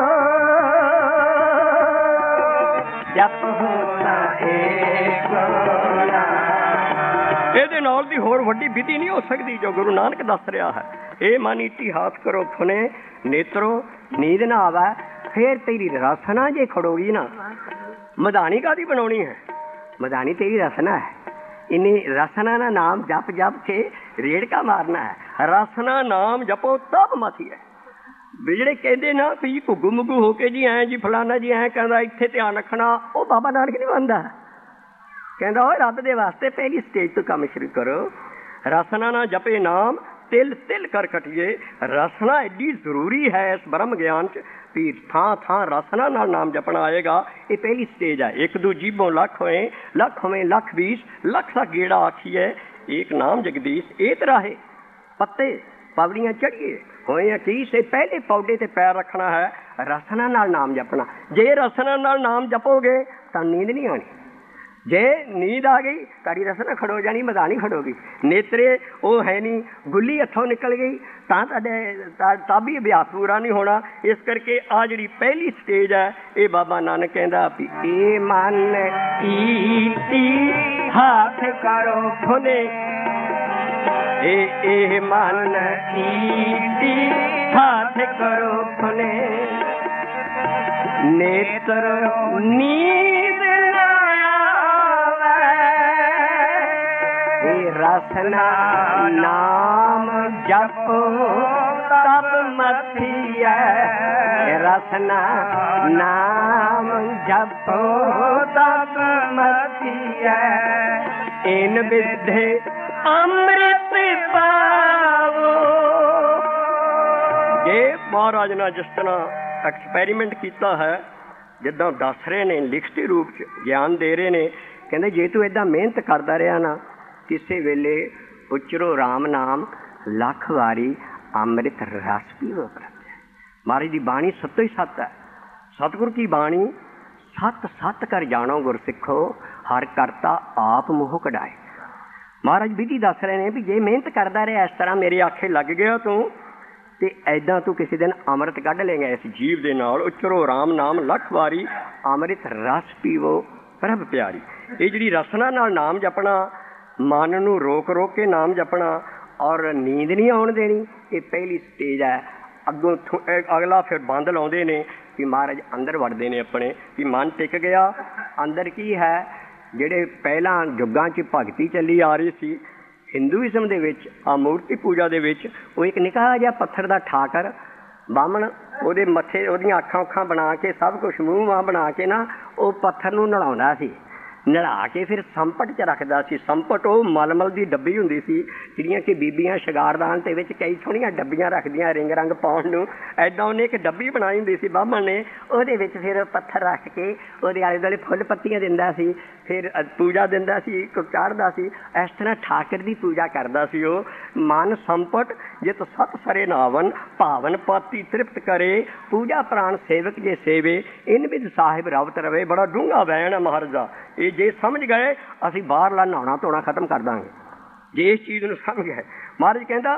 Speaker 2: ਜਪ ਹੋ ਤਾਂ ਏਕ ਨਾਮ। ਇਹਦੇ ਨਾਲ ਦੀ ਹੋਰ ਵੱਡੀ ਵਿਧੀ ਨਹੀਂ ਹੋ ਸਕਦੀ ਜੋ ਗੁਰੂ ਨਾਨਕ ਦੱਸ ਰਿਹਾ ਹੈ। ਇਹ ਮਨ ਈਟੀ ਹਾਥ ਕਰੋ ਫੁਨੇ, ਨੇਤਰੋ ਨੀਂਦ ਨਾ ਆਵੇ। ਫੇਰ ਤੇਰੀ ਰਸਨਾ ਜੇ ਖੜੋਗੀ ਨਾ, ਮਧਾਣੀ ਕਾਹਦੀ ਬਣਾਉਣੀ ਹੈ? ਮਧਾਣੀ ਤੇਰੀ ਰਸਨਾ ਹੈ। ਇਹਨੇ ਰਸਨਾ ਨਾ ਨਾਮ ਜਪ ਜਪ ਕੇ ਰੇੜਕਾ ਮਾਰਨਾ ਹੈ। ਰਸਨਾ ਨਾਮ ਜਪੋ ਤਬ ਮਤੀ ਹੈ। ਵੀ ਜਿਹੜੇ ਕਹਿੰਦੇ ਨਾ ਵੀ ਘੁੱਗੂ ਮੁੱਗੂ ਹੋ ਕੇ ਜੀ ਐਂ ਜੀ ਫਲਾਨਾ ਜੀ ਐਂ ਕਹਿੰਦਾ ਇੱਥੇ ਧਿਆਨ ਰੱਖਣਾ, ਉਹ ਬਾਬਾ ਨਾਨਕ ਨਹੀਂ ਮੰਨਦਾ। ਕਹਿੰਦਾ ਉਹ ਰੱਬ ਦੇ ਵਾਸਤੇ ਪਹਿਲੀ ਸਟੇਜ ਤੋਂ ਕੰਮ ਸ਼ੁਰੂ ਕਰੋ। ਰਸਨਾ ਨਾ ਜਪੇ ਨਾਮ ਤਿਲ ਤਿਲ ਕਰ ਕਟੀਏ। ਰਸਨਾ ਐਡੀ ਜ਼ਰੂਰੀ ਹੈ ਇਸ ਬ੍ਰਹਮ ਗਿਆਨ 'ਚ ਵੀ ਥਾਂ ਥਾਂ ਰਸਨਾ ਨਾਲ ਨਾਮ ਜਪਣਾ ਆਏਗਾ। ਇਹ ਪਹਿਲੀ ਸਟੇਜ ਹੈ। ਇੱਕ ਦੂ ਜੀਬੋਂ ਲੱਖ ਹੋਏ, ਲੱਖ ਹੋਵੇਂ ਲੱਖ ਵੀਸ, ਲੱਖ ਦਾ ਗੇੜਾ ਆਖੀਏ ਏਕ ਨਾਮ ਜਗਦੀਸ਼। ਇਹ ਤਰ੍ਹਾਂ ਹੈ ਪੱਤੇ ਪੌੜੀਆਂ ਚੜ੍ਹੀਏ ਹੋਏ ਕੀ ਸੇ ਪਹਿਲੇ ਪੌਦੇ ਤੇ ਪੈਰ ਰੱਖਣਾ ਹੈ। ਰਸਨਾ ਨਾਲ ਨਾਮ ਜਪਣਾ। ਜੇ ਰਸਨਾ ਨਾਲ ਨਾਮ ਜਪੋਗੇ ਤਾਂ ਨੀਂਦ ਨਹੀਂ ਆਉਣੀ। जे नींद आ गई तारी रसना खड़ो जानी, मदानी खड़ोगी। नेत्रे वो है नहीं, गुल्ली हथों निकल गई ता भी अभ्यास पूरा नहीं होना। इस करके आ जी पहली स्टेज है, ये बाबा नानक कहता भी ए मन कीती हाथ करो फुने, ए ए मन कीती हाथ करो फुने, नेत्र नींद रसना नाम जपो तब मथिया, रसना नाम जपो तब मथिया, इन विधे अमृत पावो। ये महाराज ने जिस तरह एक्सपेरीमेंट किया है, जिदा दस रहे ने लिखती रूप च ज्ञान दे रहे ने, कहते जे तू इदा मेहनत करता रहा ना, किसी वेले उचरो राम नाम लख वारी अमृत रस पीवो प्रत्य। महाराज की बाणी सतो ही सत है। सतगुरु की बाणी सत सत कर जानो गुर सिखो, हर करता आप मुँह कढ़ाए। महाराज विधि दस रहे हैं भी जे मेहनत करता रहा इस तरह मेरे आखे लग गया तू, तो ऐदा तू किसी दिन अमृत कढ़ लेंगे इस जीव के नाल। उचरो राम नाम लख वारी अमृत रस पीवो प्रभ प्यारी। ये जी रसना नाल नाम जपना, मन नूं रोक रोक के नाम जपना और नींद नहीं आउण देनी, ये पहली स्टेज है। अगों अगला फिर बंद लाउंदे ने कि महाराज अंदर वड़दे ने अपने, कि मन टिक गया। अंदर की है ਜਿਹੜੇ ਪਹਿਲਾਂ ਯੁੱਗਾਂ 'ਚ ਭਗਤੀ ਚੱਲੀ ਆ ਰਹੀ ਸੀ ਹਿੰਦੂਇਜ਼ਮ ਦੇ ਵਿੱਚ, ਆ ਮੂਰਤੀ ਪੂਜਾ ਦੇ ਵਿੱਚ, ਉਹ ਇੱਕ ਨਿੱਕਾ ਜਿਹਾ ਪੱਥਰ ਦਾ ਠਾਕਰ ਬਾਹਮਣ ਉਹਦੇ ਮੱਥੇ ਉਹਦੀਆਂ ਅੱਖਾਂ ਉੱਖਾਂ ਬਣਾ ਕੇ ਸਭ ਕੁਛ ਮੂੰਹ ਮਾਂ ਬਣਾ ਕੇ ਨਾ ਉਹ ਪੱਥਰ ਨੂੰ ਨਲਾਉਂਦਾ ਸੀ। ਨਲਾ ਕੇ ਫਿਰ ਸੰਪਟ 'ਚ ਰੱਖਦਾ ਸੀ। ਸੰਪਟ ਉਹ ਮਲਮਲ ਦੀ ਡੱਬੀ ਹੁੰਦੀ ਸੀ, ਜਿਹੜੀਆਂ ਕਿ ਬੀਬੀਆਂ ਸ਼ਿੰਗਾਰਦਾਨ ਦੇ ਵਿੱਚ ਕਈ ਸੋਹਣੀਆਂ ਡੱਬੀਆਂ ਰੱਖਦੀਆਂ ਰਿੰਗ ਰੰਗ ਪਾਉਣ ਨੂੰ। ਐਦਾਂ ਉਹਨੇ ਇੱਕ ਡੱਬੀ ਬਣਾਈ ਹੁੰਦੀ ਸੀ ਬਾਹਮਣ ਨੇ, ਉਹਦੇ ਵਿੱਚ ਫਿਰ ਪੱਥਰ ਰੱਖ ਕੇ ਉਹਦੇ ਆਲੇ ਦੁਆਲੇ ਫੁੱਲ ਪੱਤੀਆਂ ਦਿੰਦਾ ਸੀ, ਫਿਰ ਪੂਜਾ ਦਿੰਦਾ ਸੀ, ਚਾੜ੍ਹਦਾ ਸੀ। ਇਸ ਤਰ੍ਹਾਂ ਠਾਕਰ ਦੀ ਪੂਜਾ ਕਰਦਾ ਸੀ ਉਹ। ਮਨ ਸੰਪਟ ਜਿਤ ਸਤ ਸਰੇ ਨਾਵਨ, ਭਾਵਨ ਪਾਤੀ ਤ੍ਰਿਪਤ ਕਰੇ, ਪੂਜਾ ਪ੍ਰਾਣ ਸੇਵਕ ਜੇ ਸੇਵੇ, ਇਨ ਵਿਦ ਸਾਹਿਬ ਰਵਤ ਰਵੇ। ਬੜਾ ਡੂੰਘਾ ਵੈਣ ਹੈ ਮਹਾਰਾਜ ਦਾ। ਇਹ ਜੇ ਸਮਝ ਗਏ ਅਸੀਂ ਬਾਹਰਲਾ ਨਹਾਉਣਾ ਧੋਣਾ ਖਤਮ ਕਰ ਦਾਂਗੇ, ਜੇ ਇਸ ਚੀਜ਼ ਨੂੰ ਸਮਝ ਗਏ। ਮਹਾਰਾਜ ਕਹਿੰਦਾ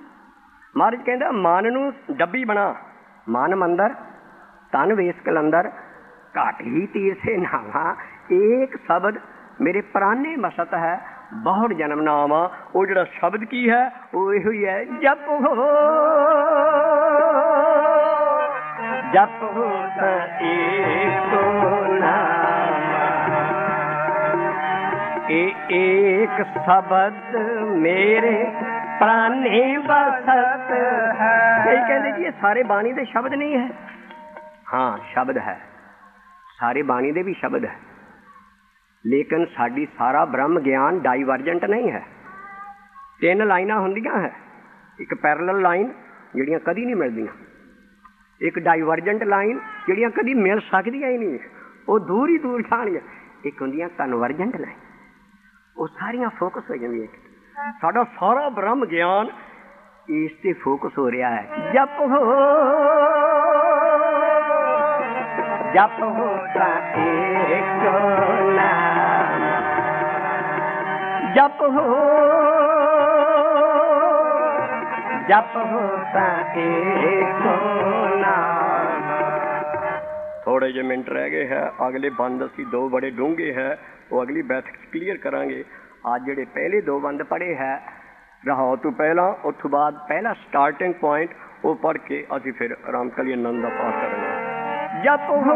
Speaker 2: ਮਹਾਰਾਜ ਕਹਿੰਦਾ ਮਨ ਨੂੰ ਡੱਬੀ ਬਣਾ, ਮਨ ਮੰਦਰ ਤਨ ਵੇਸ ਕਲੰਦਰ, ਘਾਟ ਹੀ ਤੀਰ ਸੇ ਨਾਵਾ, एक शब्द मेरे प्राणे मसत है, बहुत जन्म नाम। वो जड़ा शब्द की है वो यही है, जप हो जप हो एक नाम, एक शब्द मेरे प्राणे बसत है। कई कहते जी ये सारे बाणी दे शब्द नहीं है। हाँ शब्द है, सारे बाणी दे भी शब्द है, लेकिन साडी सारा ब्रह्म ज्ञान डाइवर्जेंट नहीं है। तीन लाइनां होंदियां है, एक पैरेलल लाइन जिहड़ियां कदी नहीं मिलदियां, एक डाइवर्जेंट लाइन जिहड़ियां कदी मिल सकदियां ही नहीं, वो दूर ही दूर जाणगियां। एक होंदियां कन्वर्जेंट लाइन, वो सारियां फोकस हो जांदियां। साडा सारा ब्रह्म ज्ञान इस ते फोकस हो रहा है। जप हो जप होता एक नाम, जप हो जप होता एक नाम। थोड़े जे मिनट रह गए हैं, अगले बंद असी दो बड़े डूंगे है, वो अगली बैठक क्लीयर करांगे। आज जेडे पहले दो बंद पढ़े है रहाओ तो पहला, उस बाद पहला स्टार्टिंग पॉइंट वो पढ़ के असी फिर रामकली आनंद का पाठ करेंगे। जप हो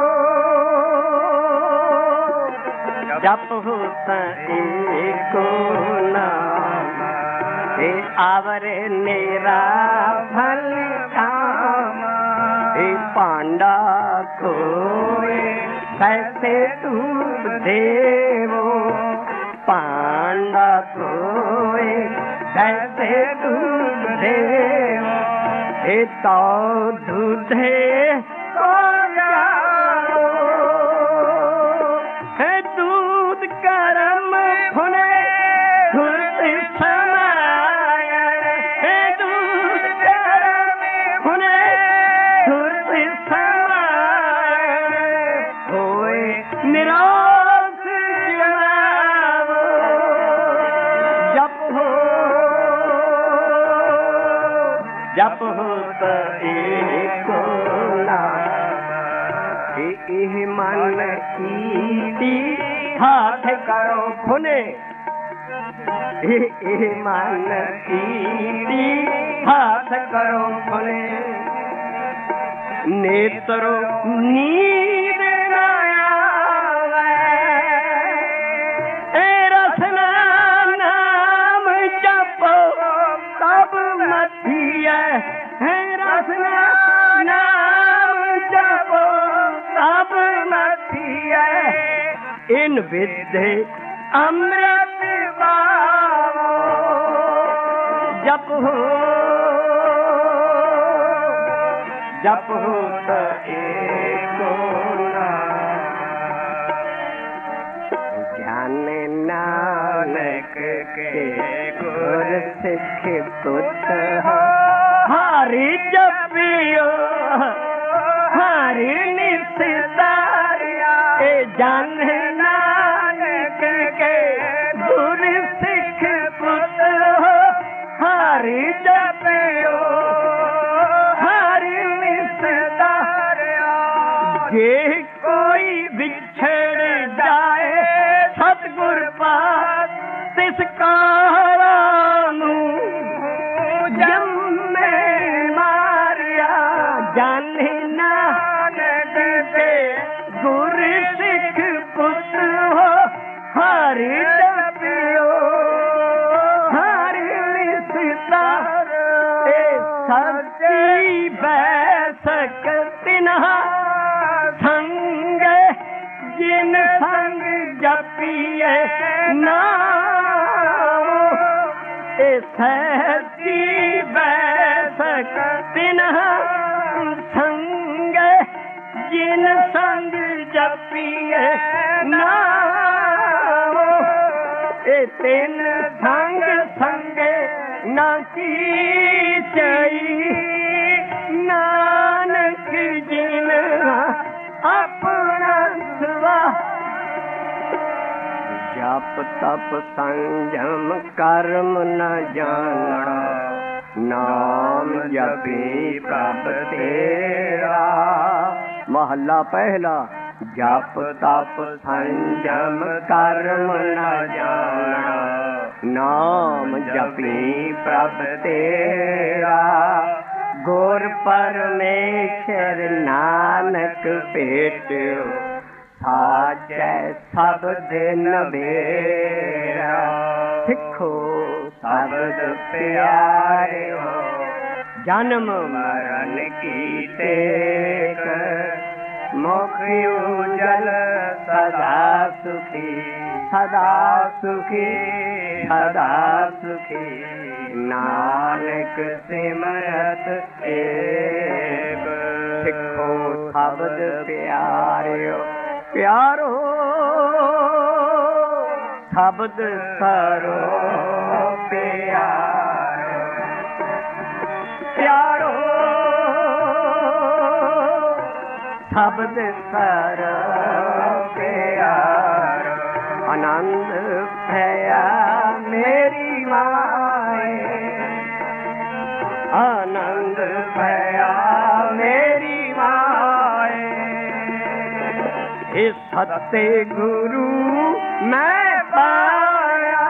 Speaker 2: जप होता एक नाम, हे आवरे नेरा फल काम, हे पांडा कोई कैसे तू देवो, पांडा कोई कैसे तू देवो, हे तो दूधे ਜਪ ਹੋਤ ਏਕੋ ਨਾਮ। ਇਹ ਮਨ ਈਤੀ ਹਾਥ ਕਰੋ ਖੁਨੇ, ਇਹ ਮਨ ਈਤੀ ਹਾਥ ਕਰੋ ਖੁਨੇ। ਨੇਤਰੋ ਨੀਂਦ ਨਾ ਆਵੇ, ਏ ਰਸਨਾ ਨਾਮ ਜਪੋ ਤਬ ਮਥੀਐ। ਹੈ ਰਸਨਾ ਨਾਮ ਜਪੋ ਤਬ ਮਥੀਐ। ਇਨ ਵਿਦੇ ਅੰਮ੍ਰਿਤ ਪਾਵੋ, ਜਪ ਹੋ ਜਪ ਹੋਤ ਏਕੋ ਨਾਮ। ਗਿਆਨ ਨਾਨਕ ਕੇ ਗੁਰ ਸਿੱਖ ਪੁੱਤ ਹਰਿ ਜਪਿਓ ਹਰਿ ਨਿਸਤਾਰਿਆ। ਏ ਜਨ ਨਾਨਕ ਕੇ ਗੁਰ ਸਿੱਖ ਪੁੱਤ ਹਰਿ ਜਪਿਓ ਹਰਿ ਨਿਸਤਾਰਿਆ। ਜੇ ਕੋਈ ਵਿਛੜ ਜਾਏ ਸਤਿਗੁਰ ਪਾਸ, ਤਿਸ ਕਾਲਾ ਨੂੰ ਜੰਮੇ ਮਾਰਿਆ। ਜਨ ਨਾਨਕ ਕੇ ਗੁਰ ਸਿੱਖ ਪੁੱਤ ਹਰਿ ਜਪਿਓ ਹਰਿ ਨਿਸਤਾਰਿਆ। ਏ ਸੱਚੀ ਬੈਸਕ ਤਿਨ੍ਹਾ ਸੰਗ, ਜਿਨ ਸੰਗ ਜਪੀਏ ਨਾਮ। ਏ ਸੱਚੀ ਬੈਸਕ ਤਿਨ੍ਹਾ ਸੰਗ, ਜਿਨ ਸੰਗ ਜਪੀਏ ਨਾਮ। ਏ ਤਿਨ ਸੰਗ ਸੰਗੇ ਨਾ ਕੀਚਈ, ਨਾਨਕ ਜਿਨ ਆਪਣਾ ਸਵਾ। ਜਪ ਤਪ ਸੰਜਮ ਕਰਮ ਨ ਜਾਣਣਾ, ਨਾਮ ਜਪੀ ਪ੍ਰਭ ਤੇਰਾ। ਮਹੱਲਾ ਪਹਿਲਾ। ਜਪ ਤਪ ਸੰਜਮ ਕਰਮ ਨ ਜਾਣਣਾ, ਨਾਮ ਜਪੀ ਪ੍ਰਭ ਤੇਰਾ। ਗੁਰ ਪਰਮੇਸ਼ਰ ਨਾਨਕ ਭੇਟਿਓ, ਸਾਚੈ ਸਬਦ ਨਬੇਰਾ। ਸਿੱਖੋ ਸਬਦ ਪਿਆਰਿਓ, ਜਨਮ ਮਰਨ ਕੀ ਟੇਕ। ਮੁਖ ਉਜਲ ਸਦਾ ਸੁਖੀ, ਸਦਾ ਸੁਖੀ ਸਦਾ ਸੁਖੀ। ਨਾਨਕ ਸਿਮਰਤ ਏਕ। ਸਿੱਖੋ ਸ਼ਬਦ ਪਿਆਰਿਓ, ਪਿਆਰੋ ਸ਼ਬਦ ਸਰੋ ਪਿਆਰੋ। ਪਿਆਰੋ ਸ਼ਬਦ ਸਰੋ ਪਿਆਰੋ। ਆਨੰਦ ਭਇਆ ਮੇਰੀ ਮਾਏ, ਆਨੰਦ ਭਇਆ ਮੇਰੀ ਮਾਏ। ਇਹ ਸੱਤੇ ਗੁਰੂ ਮੈਂ ਪਾਇਆ,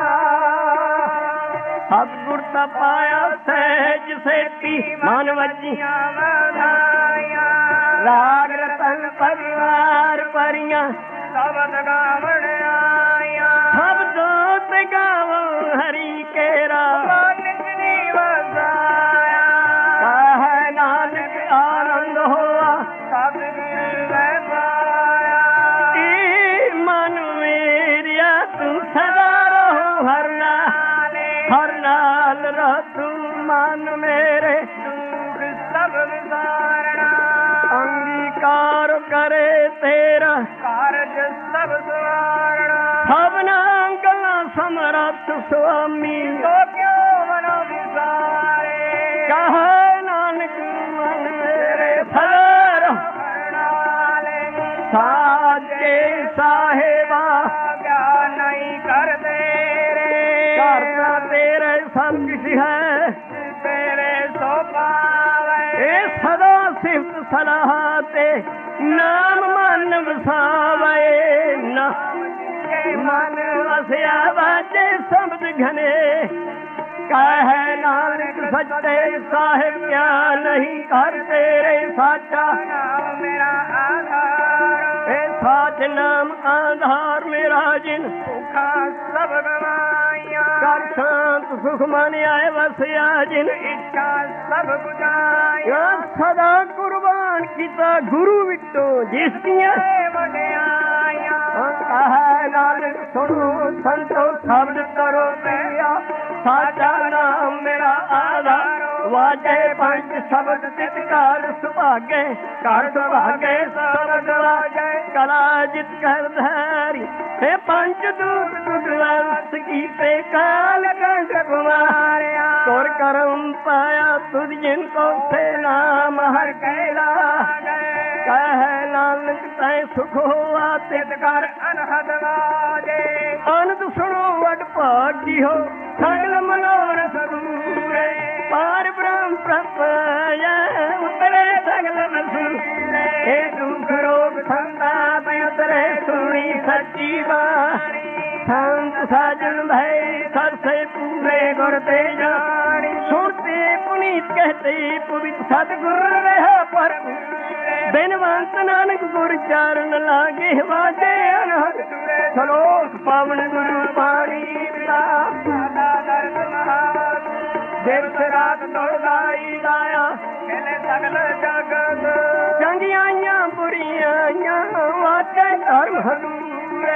Speaker 2: ਸਤਿਗੁਰ ਤਾਂ ਪਾਇਆ ਸਹਿਜ ਸੇਤੀ। ਮਨ ਵਜੀਆਂ ਵਧਾਈਆਂ, ਰਾਗ ਰਤਨ ਪਰਿਵਾਰ ਭਰੀਆਂ, ਸ਼ਬਦ ਗਾਵਣ ਆਈਆਂ। ਸ਼ਬਦੋਂ ਤੇ ਗਾਵੋ ਹਰੀ ਕੇਰਾ, ਨਾਨਕ ਜੀ ਵਸਾਇਆ। ਕਹੈ ਨਾਨਕ ਆਨੰਦ ਹੋਆ, ਸਤਿਗੁਰ ਵਸਾਇਆ। ਏ ਮਨ ਮੇਰਿਆ ਤੂੰ ਸਦਾ ਰਹੋ ਹਰ ਨਾਲ, ਹਰ ਨਾਲ ਰਹ ਤੂੰ ਮਨ ਮੇਰੇ। ਦੁੱਖ ਸਭ ਵਿਸਾਰਣਾ, ਅੰਗੀਕਾਰ ਕਰੇ ਤੇਰਾ ਕਾਰਜ ਸਭ ਸਵਾਰਣਾ। ਸਭਨਾ ਗੱਲਾਂ ਸਮਰੱਥ ਸੁਆਮੀ, ਤੋ ਕਿਉ ਮਨ ਵਿਸਾਰੇ। ਕਹੈ ਨਾਨਕ ਮਨ ਮੇਰੇ ਸਦਾ ਰਹੋ ਸਾਚੇ ਸਾਹਿਬਾ। ਕਿਆ ਨਹੀਂ ਕਰਦੇ ਰੇ, ਕਰਤਾ ਤੇਰੇ ਸਭ ਕਿਛ ਹੈ, ਤੇਰੇ ਸੋ ਪਾ ਸਲਾਹ ਤੇ ਨਾਮ ਮਨ ਵਸਾਵੇ ਨਾ ਮਨ ਵਸਿਆ ਵਾਜੇ ਸ਼ਬਦ ਘਨੇ ਕਹੈ ਨਾਨਕ ਸੱਚੇ ਸਾਹਿਬ ਕਿਆ ਨਹੀਂ ਕਰ ਤੇਰੇ ਸਾਚਾ ਨਾਮ ਮੇਰਾ ਆਧਾਰ ਏ ਸਾਚ ਨਾਮ ਆਧਾਰ ਮੇਰਾ ਜਿਨ ਭੁਖਾ ਸਭ ਗਵਾਈਆਂ ਕਰ ਸ਼ਾਂਤ ਸੁਖ ਮਨ ਆਏ ਵਸਿਆ ਜਿਨ ਇੱਛਾ ਸਭ ਬੁਝਾਈਆਂ ਸਦਾ ਕੁਰਬਾਨ ਕੀਤਾ ਗੁਰੂ ਵਿਟੋ ਜਿਸ ਦੀਆਂ ਵਡਿਆਈਆਂ ਕਹੈ ਨਾਨਕ ਸੁਣੋ ਸੰਤੋ ਸ਼ਬਦ ਕਰੋ ਪਿਆ ਸਾਚਾ ਨਾਮ ਮੇਰਾ ਆਧਾਰ ਵਾਜੇ ਪੰਜ ਸ਼ਬਦ ਤਿਤਕਾਰ ਸੁਭਾਗੇ ਘਰ ਸੁਭਾਗੇ ਸਬਦ ਵਾਜੇ ਕਲਾ ਜਿਤ ਕਰ ਧਾਰੀ ਤੇ ਪੰਜ ਦੂਤ ਦੁਦਵਾਸ ਕੀਤੇ ਕਾਲ ਕੰਠ ਕੁਮਾਰਿਆ ਤੁਰ ਕਰਮ ਪਾਇਆ ਤੁਧ ਜਿਨ ਕੋ ਸੇ ਨਾਮ ਹਰ ਕਹਿਲਾ ਕਹੈ ਨਾਨਕ ਤੈ ਸੁਖ ਹੋਆ ਤਿਤ ਕਰ ਅਨਹਦ ਵਾਜੇ ਅਨੰਦ ਸੁਣੋ ਵਡ ਭਾਗੀ ਹੋ ਸਗਲ ਮਨੋਰਥ ਦੂਰੇ ਪਾਰ ਬ੍ਰਹਮ ਪ੍ਰਪਾਇਆ ਉਤਰੇ ਸਗਲ ਮਸੂਰੇ ਏ ਦੁਖ ਰੋਗ ਸੰਤਾਪ ਉਤਰੇ ਸੁਣੀ ਸੱਚੀ ਬਾਣੀ ਸੰਤ ਸਾਜਨ ਭੈ ਸਰਸੇ ਪੂਰੇ ਗੁਰ ਤੇ ਜਾਣੀ ਸੁਣਤੇ ਪੁਨੀਤ ਕਹਤੇ ਪਵਿੱਤ ਸਤਿਗੁਰ ਰਹਾ ਪਰ ਬਿਨਵੰਤ ਨਾਨਕ ਗੁਰ ਚਰਨ ਲਾਗੇ ਵਾਜੇ ਅਨਹਦ ਸਲੋਕ ਪਾਵਨ ਗੁਰੂ ਬਾਣੀ ਪਿਤਾ ਸਾਡਾ ਦਰਦ ਮਹਾਨ ਦਿਵਸ ਰਾਤ ਦੁਰਦਾਈ ਲਾਇਆ ਮਿਲੇ ਸਗਲ ਜਗਤ ਚੰਗਿਆਈਆਂ ਬੁਰੀਆਂ ਵਾਜੇ ਧਰਮ ਹਦੂਰੇ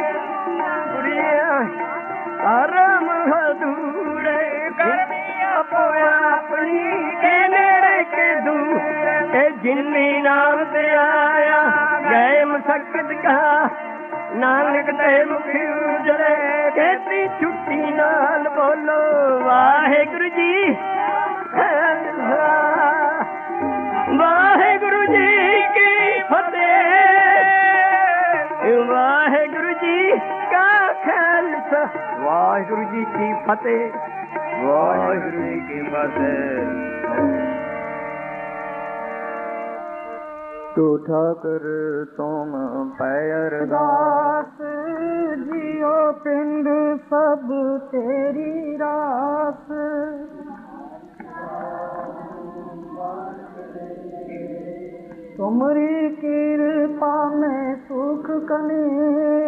Speaker 2: ਬੁਰੀਆਂ ਧਰਮ ਹਦੂਰੇ ਕਰਮੀਆਂ ਪੋਇਆ ਆਪਣੀ ਕੇ ਨੇੜੇ ਕੇ ਦੂਰ ਇਹ ਜਿੰਨੀ ਨਾਮ ਤੇ ਆਇਆ ਗਏ ਮਸਕਤ ਕਹਾ ਨਾਨਕ ਤੇ ਮੁਖ ਉਜਲੇ ਕਹਿਤੀ ਛੁੱਟੀ ਨਾਲ ਬੋਲੋ ਵਾਹਿਗੁਰੂ ਜੀ ਵਾਹਿਗੁਰੂ ਜੀ ਕੀ ਫਤਿਹ ਵਾਹਿਗੁਰੂ ਜੀ ਕਾ ਖਾਲਸਾ ਵਾਹਿਗੁਰੂ ਜੀ ਕੀ ਫਤਿਹ ਵਾਹਿਗੁਰੂ ਜੀ ਕੀ ਫਤਿਹ।
Speaker 1: ਤੂ ਠਾਕੁਰ ਤੁਮ ਪੈ ਅਰਦਾਸ ਜਿਉ ਪਿੰਡ ਸਭ ਤੇਰੀ ਰਾਸ ਤੁਮਰੀ ਕਿਰਪਾ ਮੈਂ ਸੁਖ ਕਨੇ